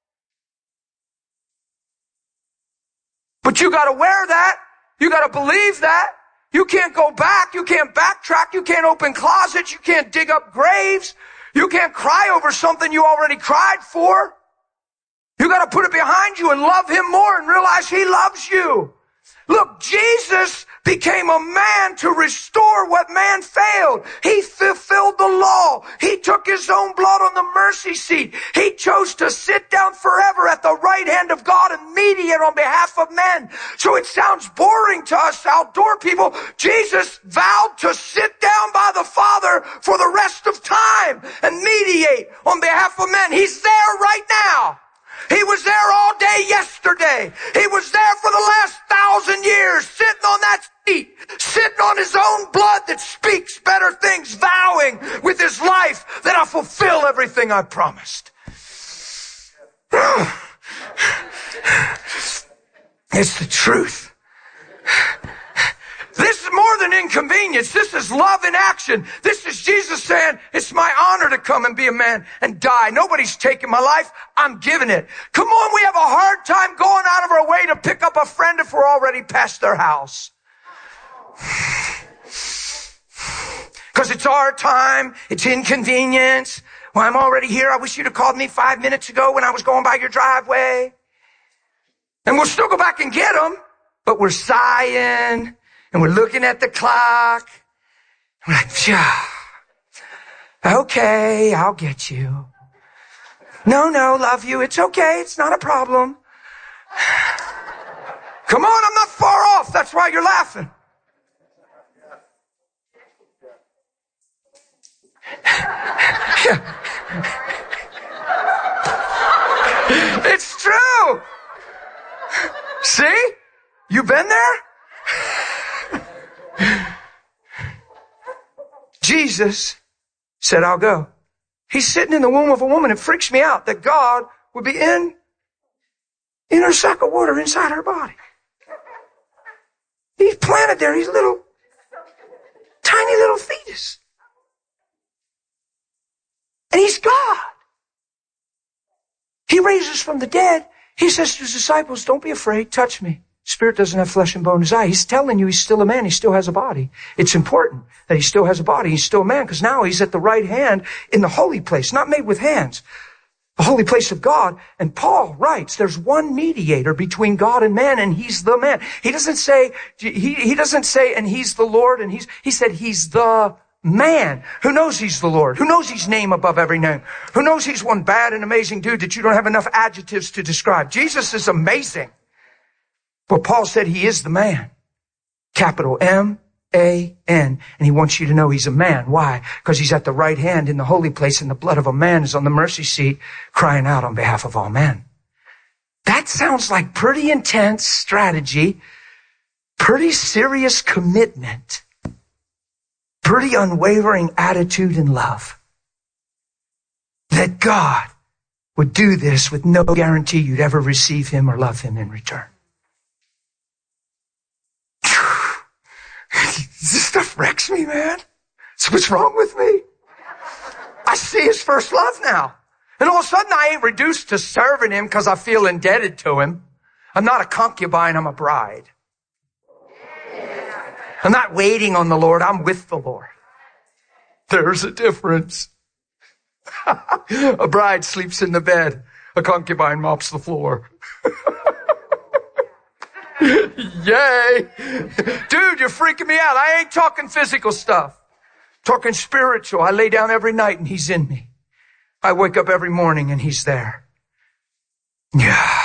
S2: But you gotta wear that. You gotta believe that. You can't go back. You can't backtrack. You can't open closets. You can't dig up graves. You can't cry over something you already cried for. You gotta put it behind you and love him more and realize he loves you. Look, Jesus became a man to restore what man failed. He fulfilled the law. He took his own blood on the mercy seat. He chose to sit down forever at the right hand of God and mediate on behalf of men. So it sounds boring to us outdoor people. Jesus vowed to sit down by the Father for the rest of time and mediate on behalf of men. He's there right now. He was there all day yesterday. He was there for the last thousand years, sitting on that seat, sitting on his own blood that speaks better things, vowing with his life that I'll fulfill everything I promised. It's the truth. This is more than inconvenience. This is love in action. This is Jesus saying, it's my honor to come and be a man and die. Nobody's taking my life. I'm giving it. Come on, we have a hard time going out of our way to pick up a friend if we're already past their house. Because it's our time. It's inconvenience. Well, I'm already here. I wish you'd have called me five minutes ago when I was going by your driveway. And we'll still go back and get them, but we're sighing. And we're looking at the clock. I'm like, phew. Okay, I'll get you. No, no, love you. It's okay. It's not a problem. Come on, I'm not far off. That's why you're laughing. It's true. See? You been there? Jesus said, I'll go. He's sitting in the womb of a woman. It freaks me out that God would be in, in her sack of water inside her body. He's planted there. He's a little, tiny little fetus. And he's God. He raises from the dead. He says to his disciples, don't be afraid. Touch me. Spirit doesn't have flesh and bone in his eye. He's telling you he's still a man. He still has a body. It's important that he still has a body. He's still a man because now he's at the right hand in the holy place, not made with hands. The holy place of God. And Paul writes, there's one mediator between God and man, and he's the man. He doesn't say, he, he doesn't say, and he's the Lord, and he's, he said he's the man. Who knows he's the Lord? Who knows he's name above every name? Who knows he's one bad and amazing dude that you don't have enough adjectives to describe? Jesus is amazing. But Paul said he is the man. Capital M A N. And he wants you to know he's a man. Why? Because he's at the right hand in the holy place, and the blood of a man is on the mercy seat crying out on behalf of all men. That sounds like pretty intense strategy, pretty serious commitment, pretty unwavering attitude and love. That God would do this with no guarantee you'd ever receive him or love him in return. This stuff wrecks me, man. So what's wrong with me? I see his first love now. And all of a sudden I ain't reduced to serving him because I feel indebted to him. I'm not a concubine, I'm a bride. I'm not waiting on the Lord, I'm with the Lord. There's a difference. A bride sleeps in the bed. A concubine mops the floor. Yay. Dude, you're freaking me out. I ain't talking physical stuff. Talking spiritual. I lay down every night and he's in me. I wake up every morning and he's there. Yeah.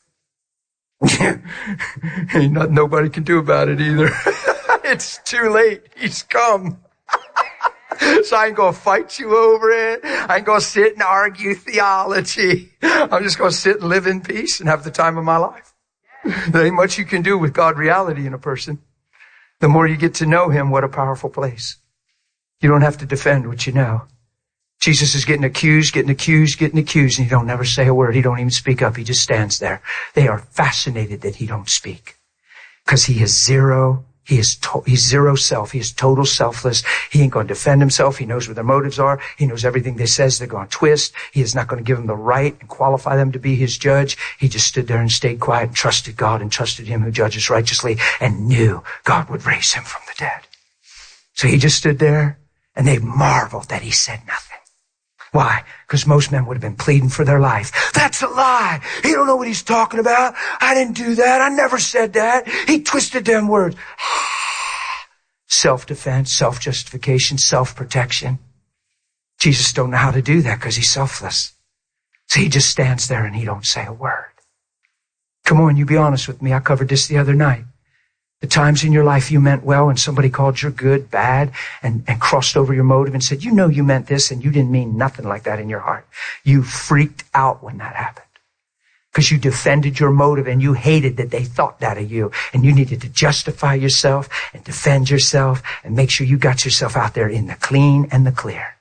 S2: Ain't nothing nobody can do about it either. It's too late. He's come. So I ain't going to fight you over it. I ain't going to sit and argue theology. I'm just going to sit and live in peace and have the time of my life. There ain't much you can do with God reality in a person. The more you get to know him, what a powerful place. You don't have to defend what you know. Jesus is getting accused, getting accused, getting accused, and he don't never say a word. He don't even speak up. He just stands there. They are fascinated that he don't speak because he is zero. He is to, he's zero self. He is total selfless. He ain't going to defend himself. He knows what their motives are. He knows everything they says they're going to twist. He is not going to give them the right and qualify them to be his judge. He just stood there and stayed quiet and trusted God and trusted him who judges righteously and knew God would raise him from the dead. So he just stood there and they marveled that he said nothing. Why? Because most men would have been pleading for their life. That's a lie. He don't know what he's talking about. I didn't do that. I never said that. He twisted them words. Self-defense, self-justification, self-protection. Jesus don't know how to do that because he's selfless. So he just stands there and he don't say a word. Come on, you be honest with me. I covered this the other night. The times in your life you meant well and somebody called you good, bad, and, and crossed over your motive and said, you know you meant this and you didn't mean nothing like that in your heart. You freaked out when that happened because you defended your motive and you hated that they thought that of you. And you needed to justify yourself and defend yourself and make sure you got yourself out there in the clean and the clear.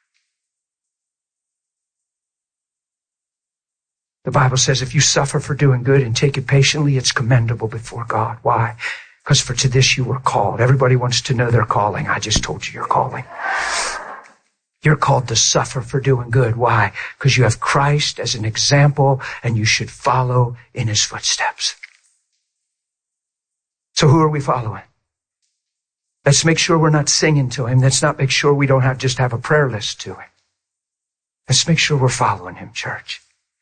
S2: The Bible says if you suffer for doing good and take it patiently, it's commendable before God. Why? Because for to this you were called. Everybody wants to know their calling. I just told you your calling. You're called to suffer for doing good. Why? Because you have Christ as an example and you should follow in his footsteps. So who are we following? Let's make sure we're not singing to him. Let's not make sure we don't have just have a prayer list to him. Let's make sure we're following him, church.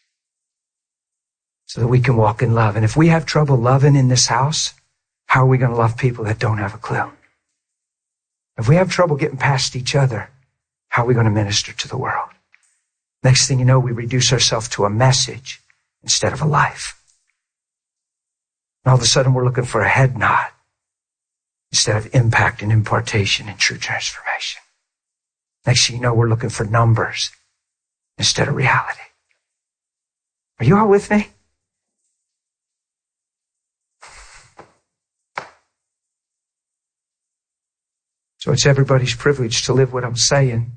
S2: So that we can walk in love. And if we have trouble loving in this house, how are we going to love people that don't have a clue? If we have trouble getting past each other, how are we going to minister to the world? Next thing you know, we reduce ourselves to a message instead of a life. And all of a sudden, we're looking for a head nod instead of impact and impartation and true transformation. Next thing you know, we're looking for numbers instead of reality. Are you all with me? So it's everybody's privilege to live what I'm saying.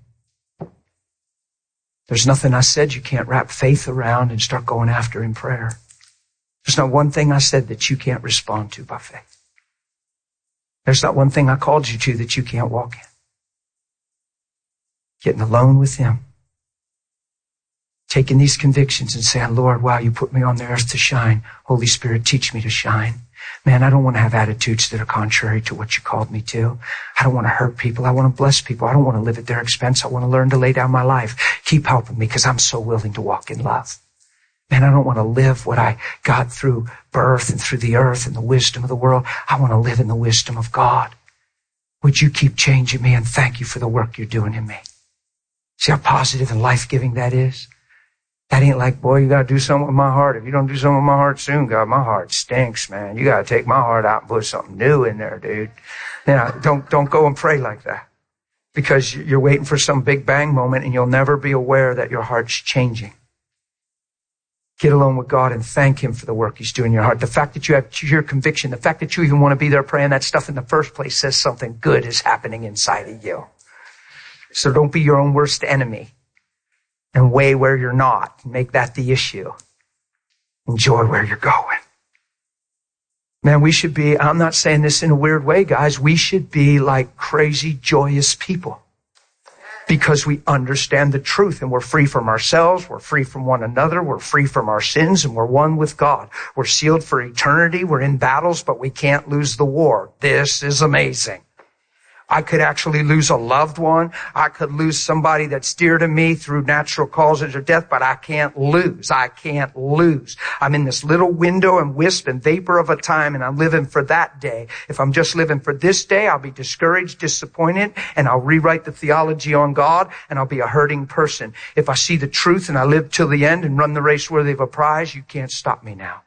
S2: There's nothing I said you can't wrap faith around and start going after in prayer. There's not one thing I said that you can't respond to by faith. There's not one thing I called you to that you can't walk in. Getting alone with Him. Taking these convictions and saying, Lord, wow, you put me on the earth to shine. Holy Spirit, teach me to shine. Man, I don't want to have attitudes that are contrary to what you called me to. I don't want to hurt people. I want to bless people. I don't want to live at their expense. I want to learn to lay down my life. Keep helping me because I'm so willing to walk in love. Man, I don't want to live what I got through birth and through the earth and the wisdom of the world. I want to live in the wisdom of God. Would you keep changing me, and thank you for the work you're doing in me. See how positive and life-giving that is? That ain't like, boy, you got to do something with my heart. If you don't do something with my heart soon, God, my heart stinks, man. You got to take my heart out and put something new in there, dude. You know, don't, don't go and pray like that, because you're waiting for some big bang moment and you'll never be aware that your heart's changing. Get alone with God and thank Him for the work He's doing in your heart. The fact that you have your conviction, the fact that you even want to be there praying that stuff in the first place says something good is happening inside of you. So don't be your own worst enemy and weigh where you're not. Make that the issue. Enjoy where you're going. Man, we should be, I'm not saying this in a weird way, guys. We should be like crazy, joyous people because we understand the truth and we're free from ourselves. We're free from one another. We're free from our sins and we're one with God. We're sealed for eternity. We're in battles, but we can't lose the war. This is amazing. I could actually lose a loved one. I could lose somebody that's dear to me through natural causes or death, but I can't lose. I can't lose. I'm in this little window and wisp and vapor of a time, and I'm living for that day. If I'm just living for this day, I'll be discouraged, disappointed, and I'll rewrite the theology on God, and I'll be a hurting person. If I see the truth and I live till the end and run the race worthy of a prize, you can't stop me now.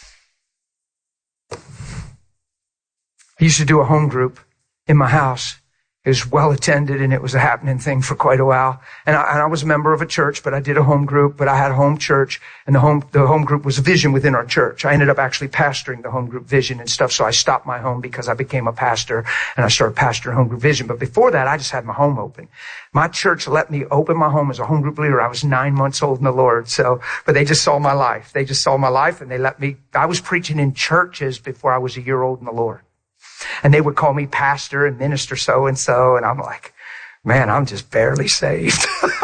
S2: I used to do a home group in my house. It was well attended and it was a happening thing for quite a while. And I, and I was a member of a church, but I did a home group, but I had a home church, and the home, the home group was a vision within our church. I ended up actually pastoring the home group vision and stuff. So I stopped my home because I became a pastor and I started pastoring home group vision. But before that, I just had my home open. My church let me open my home as a home group leader. I was nine months old in the Lord. So, but they just saw my life. They just saw my life and they let me, I was preaching in churches before I was a year old in the Lord. And they would call me pastor and minister so-and-so. And I'm like, man, I'm just barely saved.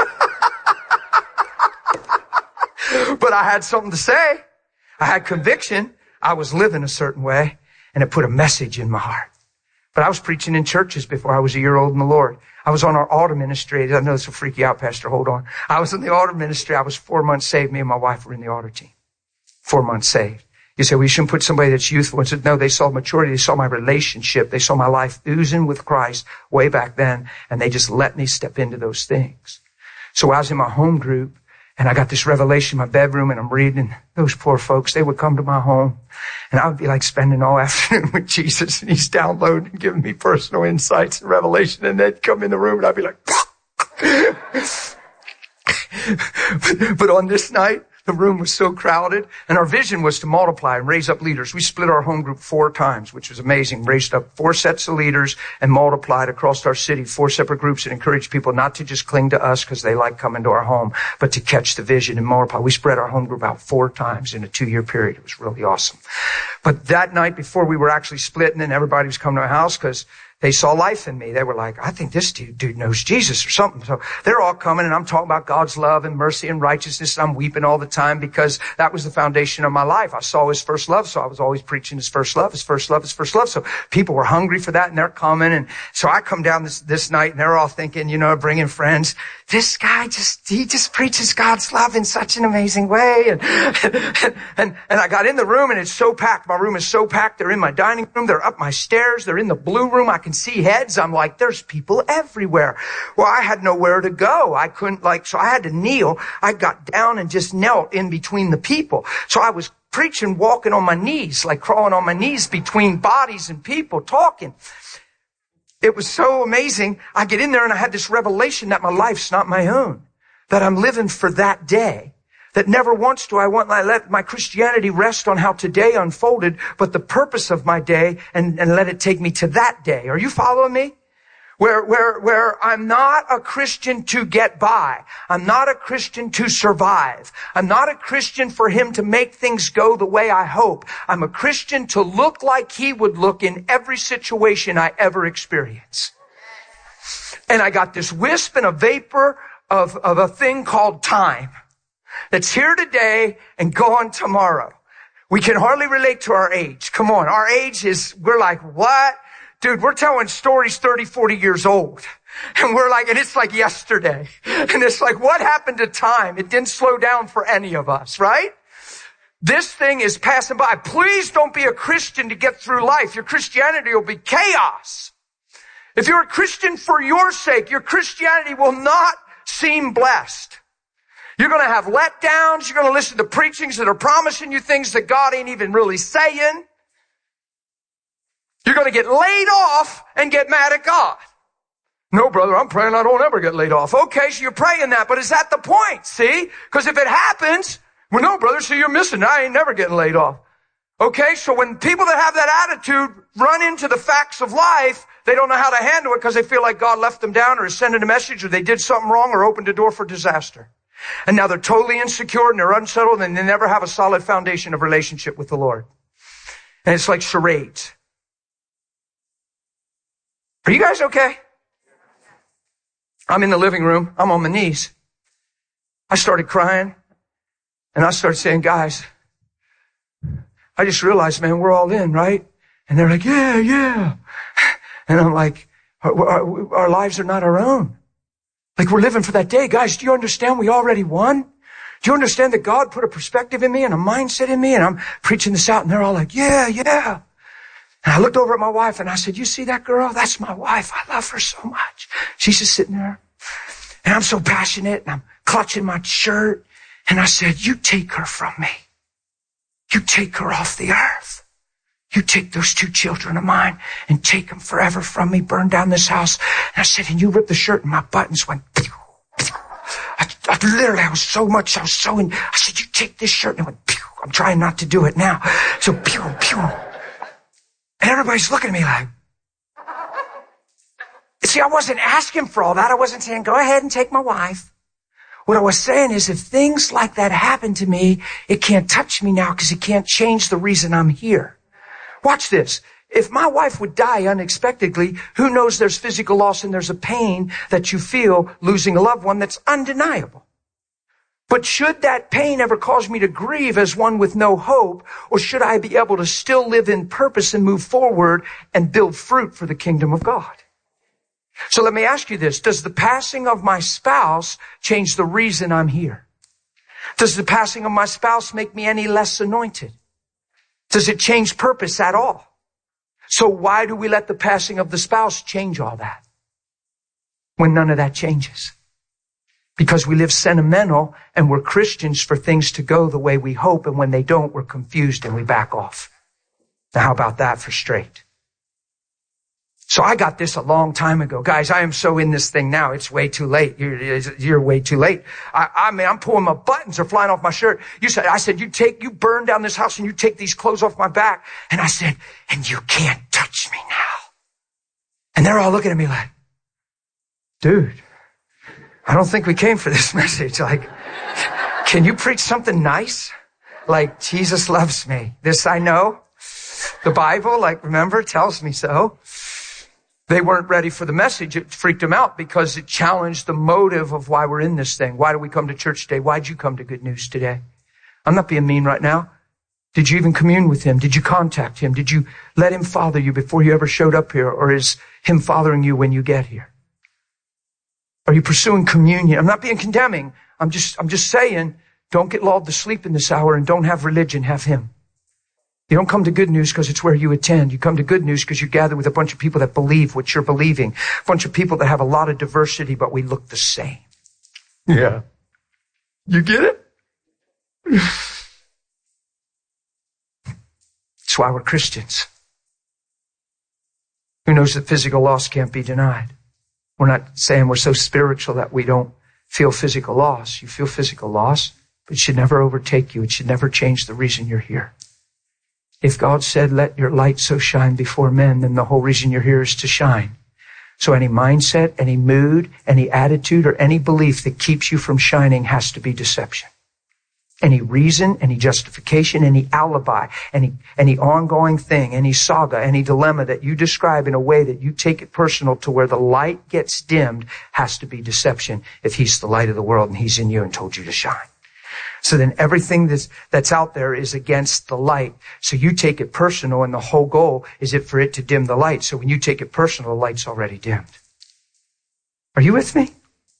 S2: But I had something to say. I had conviction. I was living a certain way. And it put a message in my heart. But I was preaching in churches before I was a year old in the Lord. I was on our altar ministry. I know this will freak you out, Pastor. Hold on. I was in the altar ministry. I was four months saved. Me and my wife were in the altar team. Four months saved. You say, well, you shouldn't put somebody that's youthful. And said, no, they saw maturity. They saw my relationship. They saw my life oozing with Christ way back then. And they just let me step into those things. So I was in my home group and I got this revelation in my bedroom and I'm reading. Those poor folks, they would come to my home and I would be like spending all afternoon with Jesus, and He's downloading and giving me personal insights and revelation. And they'd come in the room and I'd be like, but on this night, the room was so crowded, and our vision was to multiply and raise up leaders. We split our home group four times, which was amazing. Raised up four sets of leaders and multiplied across our city, four separate groups, and encouraged people not to just cling to us because they like coming to our home, but to catch the vision and multiply. We spread our home group out four times in a two-year period. It was really awesome. But that night before we were actually splitting and everybody was coming to our house because they saw life in me. They were like, I think this dude, dude knows Jesus or something. So they're all coming and I'm talking about God's love and mercy and righteousness. And I'm weeping all the time because that was the foundation of my life. I saw His first love. So I was always preaching His first love, His first love, His first love. So people were hungry for that and they're coming. And so I come down this, this night and they're all thinking, you know, bringing friends. This guy just, he just preaches God's love in such an amazing way. And, and, and, and I got in the room and it's so packed. My room is so packed. They're in my dining room. They're up my stairs. They're in the blue room. I can see heads. I'm like, there's people everywhere. Well, I had nowhere to go. I couldn't like, so I had to kneel. I got down and just knelt in between the people. So I was preaching, walking on my knees, like crawling on my knees between bodies and people talking. It was so amazing. I get in there and I had this revelation that my life's not my own, that I'm living for that day. That never once do I want to let my Christianity rest on how today unfolded, but the purpose of my day and, and let it take me to that day. Are you following me? Where, where, where I'm not a Christian to get by. I'm not a Christian to survive. I'm not a Christian for him to make things go the way I hope. I'm a Christian to look like he would look in every situation I ever experience. And I got this wisp and a vapor of, of a thing called time. That's here today and gone tomorrow. We can hardly relate to our age. Come on. Our age is, we're like, what? Dude, we're telling stories thirty, forty years old. And we're like, and it's like yesterday. And it's like, what happened to time? It didn't slow down for any of us, right? This thing is passing by. Please don't be a Christian to get through life. Your Christianity will be chaos. If you're a Christian for your sake, your Christianity will not seem blessed. You're going to have letdowns. You're going to listen to preachings that are promising you things that God ain't even really saying. You're going to get laid off and get mad at God. No, brother, I'm praying I don't ever get laid off. Okay, so you're praying that, but is that the point? See? Because if it happens, well, no, brother, so you're missing. I ain't never getting laid off. Okay, so when people that have that attitude run into the facts of life, they don't know how to handle it because they feel like God left them down or is sending a message or they did something wrong or opened a door for disaster. And now they're totally insecure and they're unsettled and they never have a solid foundation of relationship with the Lord. And it's like charades. Are you guys okay? I'm in the living room. I'm on my knees. I started crying and I started saying, guys, I just realized, man, we're all in, right? And they're like, yeah, yeah. And I'm like, our, our, our lives are not our own. Like we're living for that day. Guys, do you understand we already won? Do you understand that God put a perspective in me and a mindset in me? And I'm preaching this out and they're all like, yeah, yeah. And I looked over at my wife and I said, you see that girl? That's my wife. I love her so much. She's just sitting there. And I'm so passionate and I'm clutching my shirt. And I said, you take her from me. You take her off the earth. You take those two children of mine and take them forever from me, burn down this house. And I said, and you rip the shirt and my buttons went, pew, pew. I, I literally, I was so much, I was so in, I said, you take this shirt and it went, pew. I'm trying not to do it now. So pew, pew. And everybody's looking at me like, see, I wasn't asking for all that. I wasn't saying, go ahead and take my wife. What I was saying is if things like that happen to me, it can't touch me now because it can't change the reason I'm here. Watch this. If my wife would die unexpectedly, who knows there's physical loss and there's a pain that you feel losing a loved one that's undeniable. But should that pain ever cause me to grieve as one with no hope, or should I be able to still live in purpose and move forward and build fruit for the kingdom of God? So let me ask you this. Does the passing of my spouse change the reason I'm here? Does the passing of my spouse make me any less anointed? Does it change purpose at all? So why do we let the passing of the spouse change all that when none of that changes? Because we live sentimental and we're Christians for things to go the way we hope, and when they don't, we're confused and we back off. Now how about that for straight? So I got this a long time ago. Guys, I am so in this thing now. It's way too late. You're, you're way too late. I, I mean, I'm pulling my buttons are flying off my shirt. You said, I said, you take, you burn down this house and you take these clothes off my back. And I said, and you can't touch me now. And they're all looking at me like, dude, I don't think we came for this message. Like, can you preach something nice? Like, Jesus loves me. This I know. The Bible, like, remember, tells me so. They weren't ready for the message. It freaked them out because it challenged the motive of why we're in this thing. Why do we come to church today? Why'd you come to Good News today? I'm not being mean right now. Did you even commune with him? Did you contact him? Did you let him father you before you ever showed up here? Or is him fathering you when you get here? Are you pursuing communion? I'm not being condemning. I'm just, I'm just saying, don't get lulled to sleep in this hour and don't have religion, have him. You don't come to good news because it's where you attend. You come to good news because you gather with a bunch of people that believe what you're believing. A bunch of people that have a lot of diversity, but we look the same. Yeah. You get it? That's why we're Christians. Who knows that physical loss can't be denied? We're not saying we're so spiritual that we don't feel physical loss. You feel physical loss, but it should never overtake you. It should never change the reason you're here. If God said, let your light so shine before men, then the whole reason you're here is to shine. So any mindset, any mood, any attitude, or any belief that keeps you from shining has to be deception. Any reason, any justification, any alibi, any, any ongoing thing, any saga, any dilemma that you describe in a way that you take it personal to where the light gets dimmed has to be deception if he's the light of the world and he's in you and told you to shine. So then everything that's, that's out there is against the light. So you take it personal, and the whole goal is it for it to dim the light. So when you take it personal, the light's already dimmed. Are you with me?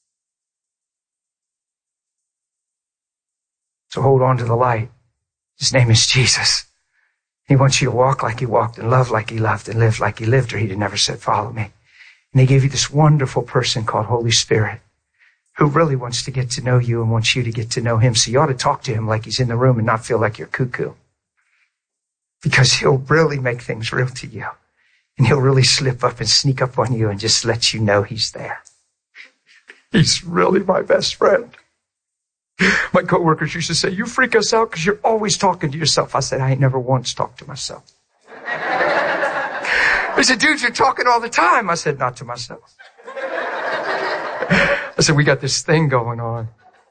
S2: So hold on to the light. His name is Jesus. He wants you to walk like he walked and love like he loved and live like he lived, or he'd have never said, follow me. And he gave you this wonderful person called Holy Spirit, who really wants to get to know you and wants you to get to know him. So you ought to talk to him like he's in the room and not feel like you're cuckoo. Because he'll really make things real to you. And he'll really slip up and sneak up on you and just let you know he's there. He's really my best friend. My coworkers used to say, you freak us out because you're always talking to yourself. I said, I ain't never once talked to myself. They said, dude, you're talking all the time. I said, not to myself. I said, we got this thing going on.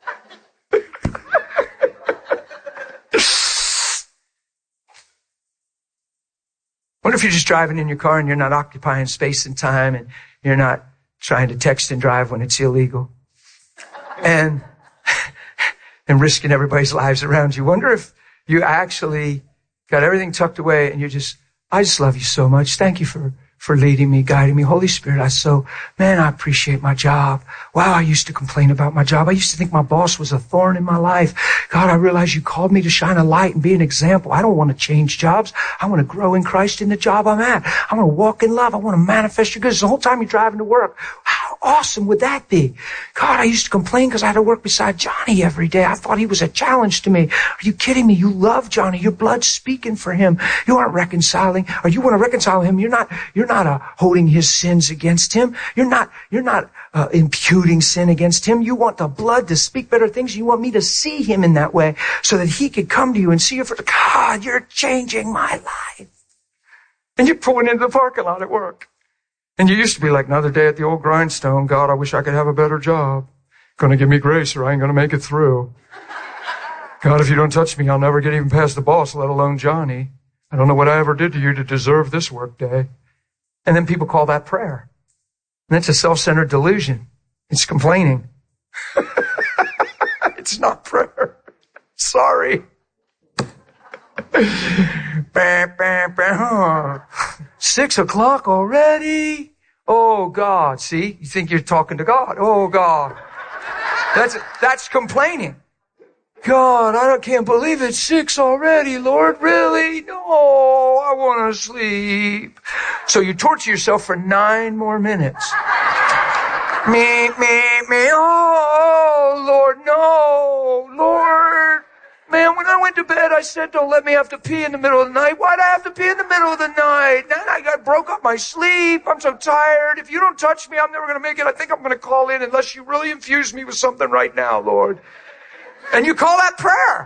S2: What if you're just driving in your car and you're not occupying space and time and you're not trying to text and drive when it's illegal and, and risking everybody's lives around you? Wonder if you actually got everything tucked away and you're just, I just love you so much. Thank you for for leading me, guiding me. Holy Spirit, I so, man, I appreciate my job. Wow, I used to complain about my job. I used to think my boss was a thorn in my life. God, I realize you called me to shine a light and be an example. I don't want to change jobs. I want to grow in Christ in the job I'm at. I want to walk in love. I want to manifest your goodness. The whole time you're driving to work. How awesome would that be? God, I used to complain because I had to work beside Johnny every day. I thought he was a challenge to me. Are you kidding me? You love Johnny. Your blood's speaking for him. You aren't reconciling, or you want to reconcile him. You're not, you're not uh, holding his sins against him. You're not, you're not uh, imputing sin against him. You want the blood to speak better things. You want me to see him in that way so that he could come to you and see you for, God, you're changing my life. And you're pulling into the parking lot at work. And you used to be like, another day at the old grindstone. God, I wish I could have a better job. Going to give me grace or I ain't going to make it through. God, if you don't touch me, I'll never get even past the boss, let alone Johnny. I don't know what I ever did to you to deserve this work day. And then people call that prayer. And that's a self-centered delusion. It's complaining. It's not prayer. Sorry. Six o'clock already? Oh, God. See? You think you're talking to God. Oh, God. That's, that's complaining. God, I can't believe it's six already, Lord. Really? No, I want to sleep. So you torture yourself for nine more minutes. me, me, me. Oh, Lord, no. Lord. Man, when I went to bed, I said, don't let me have to pee in the middle of the night. Why'd I have to pee in the middle of the night? Then I got broke up my sleep. I'm so tired. If you don't touch me, I'm never going to make it. I think I'm going to call in unless you really infuse me with something right now, Lord. And you call that prayer.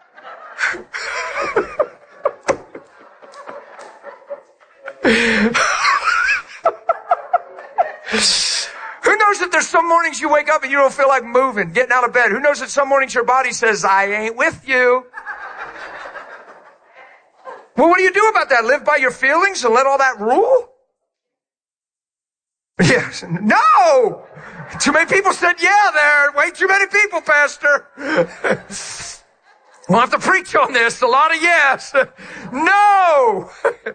S2: Who knows that there's some mornings you wake up and you don't feel like moving, getting out of bed? Who knows that some mornings your body says, I ain't with you? Well, what do you do about that? Live by your feelings and let all that rule? Yes. No! Too many people said, yeah, there. Way too many people, Pastor. We'll have to preach on this. A lot of yes. No!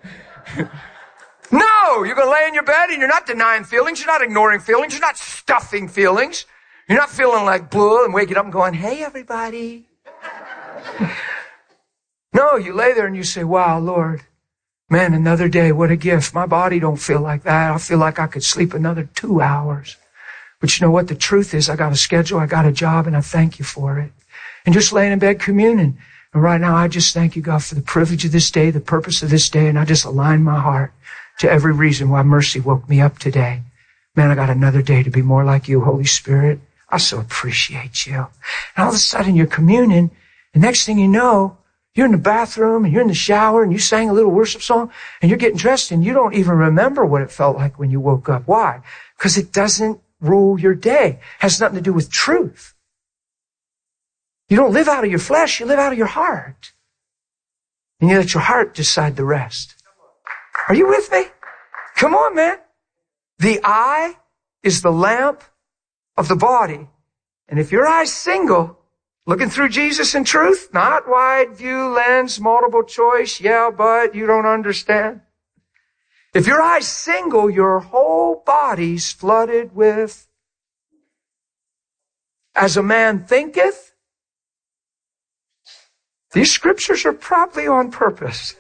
S2: No! You're going to lay in your bed and you're not denying feelings. You're not ignoring feelings. You're not stuffing feelings. You're not feeling like bull and waking up and going, hey, everybody. No, you lay there and you say, wow, Lord, man, another day, what a gift. My body don't feel like that. I feel like I could sleep another two hours. But you know what? The truth is, I got a schedule, I got a job, and I thank you for it. And just laying in bed communing. And right now, I just thank you, God, for the privilege of this day, the purpose of this day, and I just align my heart to every reason why mercy woke me up today. Man, I got another day to be more like you, Holy Spirit. I so appreciate you. And all of a sudden, you're communing, and next thing you know, you're in the bathroom, and you're in the shower, and you sang a little worship song, and you're getting dressed, and you don't even remember what it felt like when you woke up. Why? Because it doesn't rule your day. It has nothing to do with truth. You don't live out of your flesh, you live out of your heart. And you let your heart decide the rest. Are you with me? Come on, man. The eye is the lamp of the body. And if your eye's single, looking through Jesus in truth, not wide view lens, multiple choice, yeah, but you don't understand. If your eye's single, your whole body's flooded with, as a man thinketh. These scriptures are probably on purpose.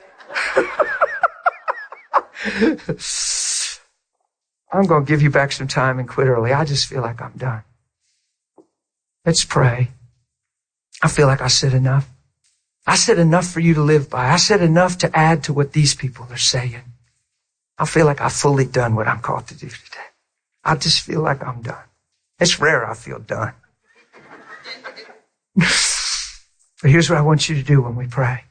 S2: I'm going to give you back some time and quit early. I just feel like I'm done. Let's pray. I feel like I said enough. I said enough for you to live by. I said enough to add to what these people are saying. I feel like I've fully done what I'm called to do today. I just feel like I'm done. It's rare I feel done. But here's what I want you to do when we pray.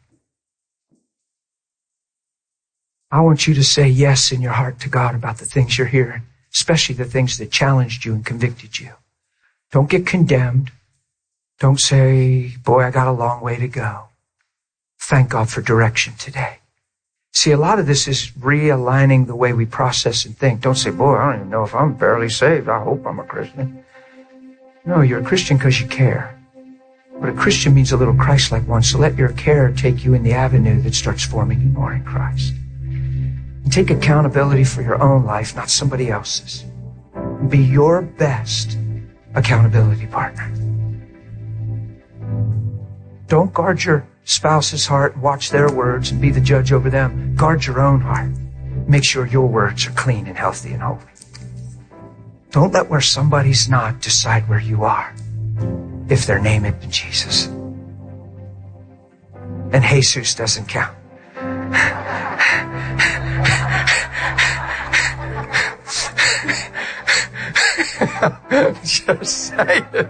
S2: I want you to say yes in your heart to God about the things you're hearing, especially the things that challenged you and convicted you. Don't get condemned. Don't say, boy, I got a long way to go. Thank God for direction today. See, a lot of this is realigning the way we process and think. Don't say, boy, I don't even know if I'm barely saved. I hope I'm a Christian. No, you're a Christian because you care. But a Christian means a little Christ-like one, so let your care take you in the avenue that starts forming you more in Christ. And take accountability for your own life, not somebody else's. And be your best accountability partner. Don't guard your spouse's heart and watch their words and be the judge over them. Guard your own heart. Make sure your words are clean and healthy and holy. Don't let where somebody's not decide where you are, if their name had been Jesus. And Jesus doesn't count. Just say it.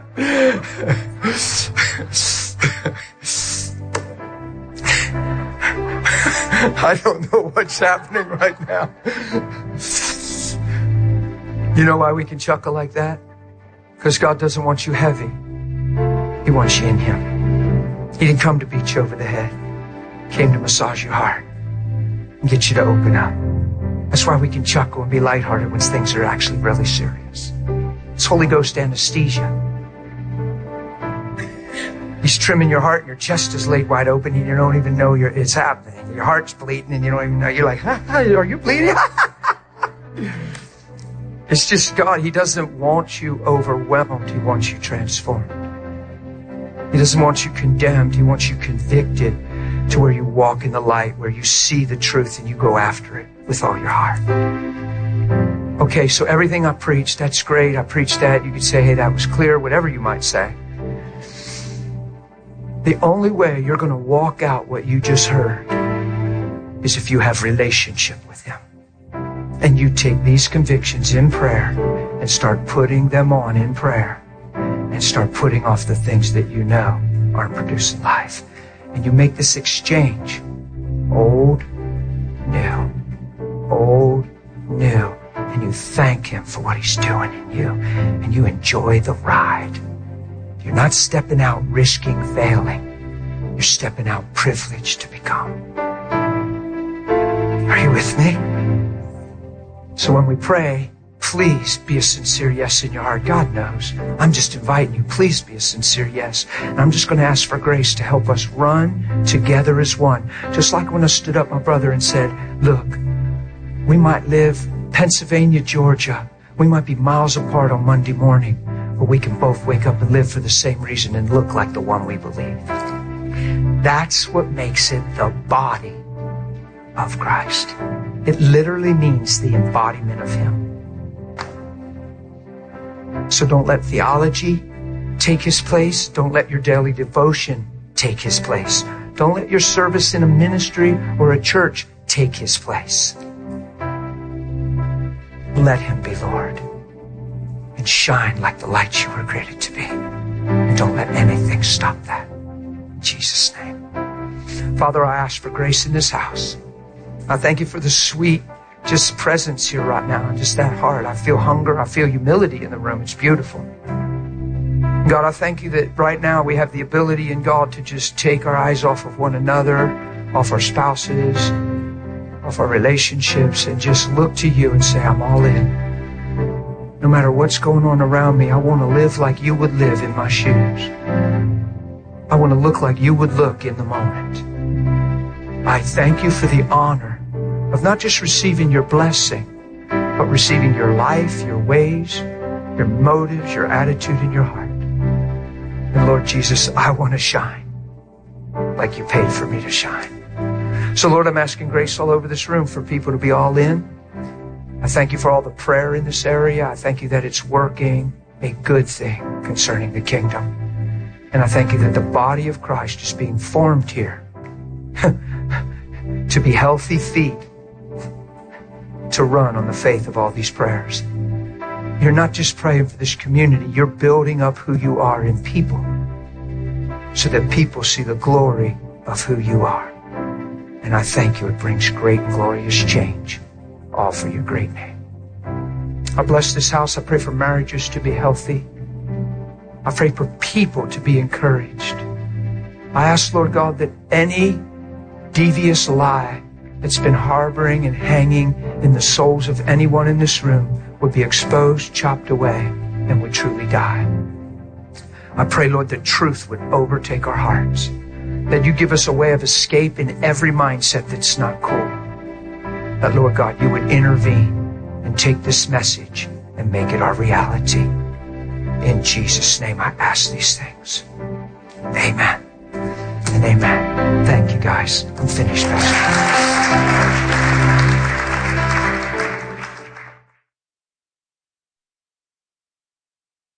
S2: I don't know what's happening right now. You know why we can chuckle like that? Because God doesn't want you heavy. He wants you in Him. He didn't come to beat you over the head. He came to massage your heart and get you to open up. That's why we can chuckle and be lighthearted when things are actually really serious. It's Holy Ghost anesthesia. He's trimming your heart and your chest is laid wide open and you don't even know you're, it's happening. Your heart's bleeding and you don't even know. You're like, huh, are you bleeding? It's just God. He doesn't want you overwhelmed. He wants you transformed. He doesn't want you condemned. He wants you convicted to where you walk in the light, where you see the truth and you go after it with all your heart. Okay, so everything I preached, that's great. I preached that. You could say, hey, that was clear, whatever you might say. The only way you're going to walk out what you just heard is if you have relationship with Him. And you take these convictions in prayer and start putting them on in prayer and start putting off the things that you know aren't producing life. And you make this exchange. Old, new. Old, new. And you thank Him for what He's doing in you. And you enjoy the ride. You're not stepping out risking failing. You're stepping out privileged to become. Are you with me? So when we pray, please be a sincere yes in your heart. God knows. I'm just inviting you. Please be a sincere yes. And I'm just going to ask for grace to help us run together as one. Just like when I stood up my brother and said, look, we might live Pennsylvania, Georgia. We might be miles apart on Monday morning, but we can both wake up and live for the same reason and look like the one we believe. And that's what makes it the body of Christ. It literally means the embodiment of Him. So don't let theology take His place. Don't let your daily devotion take His place. Don't let your service in a ministry or a church take His place. Let Him be Lord and shine like the light you were created to be. And don't let anything stop that. In Jesus' name. Father, I ask for grace in this house. I thank you for the sweet just presence here right now and just that heart. I feel hunger. I feel humility in the room. It's beautiful. God, I thank you that right now we have the ability in God to just take our eyes off of one another, off our spouses, off our relationships, and just look to you and say, I'm all in. No matter what's going on around me, I want to live like you would live in my shoes. I want to look like you would look in the moment. I thank you for the honor of not just receiving your blessing, but receiving your life, your ways, your motives, your attitude, and your heart. And Lord Jesus, I want to shine like you paid for me to shine. So Lord, I'm asking grace all over this room for people to be all in. I thank you for all the prayer in this area. I thank you that it's working a good thing concerning the kingdom. And I thank you that the body of Christ is being formed here to be healthy feet, to run on the faith of all these prayers. You're not just praying for this community, you're building up who you are in people so that people see the glory of who you are. And I thank you, it brings great and glorious change, all for your great name. I bless this house. I pray for marriages to be healthy. I pray for people to be encouraged. I ask, Lord God, that any devious lie that's been harboring and hanging in the souls of anyone in this room would be exposed, chopped away, and would truly die. I pray, Lord, that truth would overtake our hearts, that you give us a way of escape in every mindset that's not cool. That, Lord God, you would intervene and take this message and make it our reality. In Jesus' name, I ask these things. Amen and amen. Thank you, guys. I'm finished, Pastor.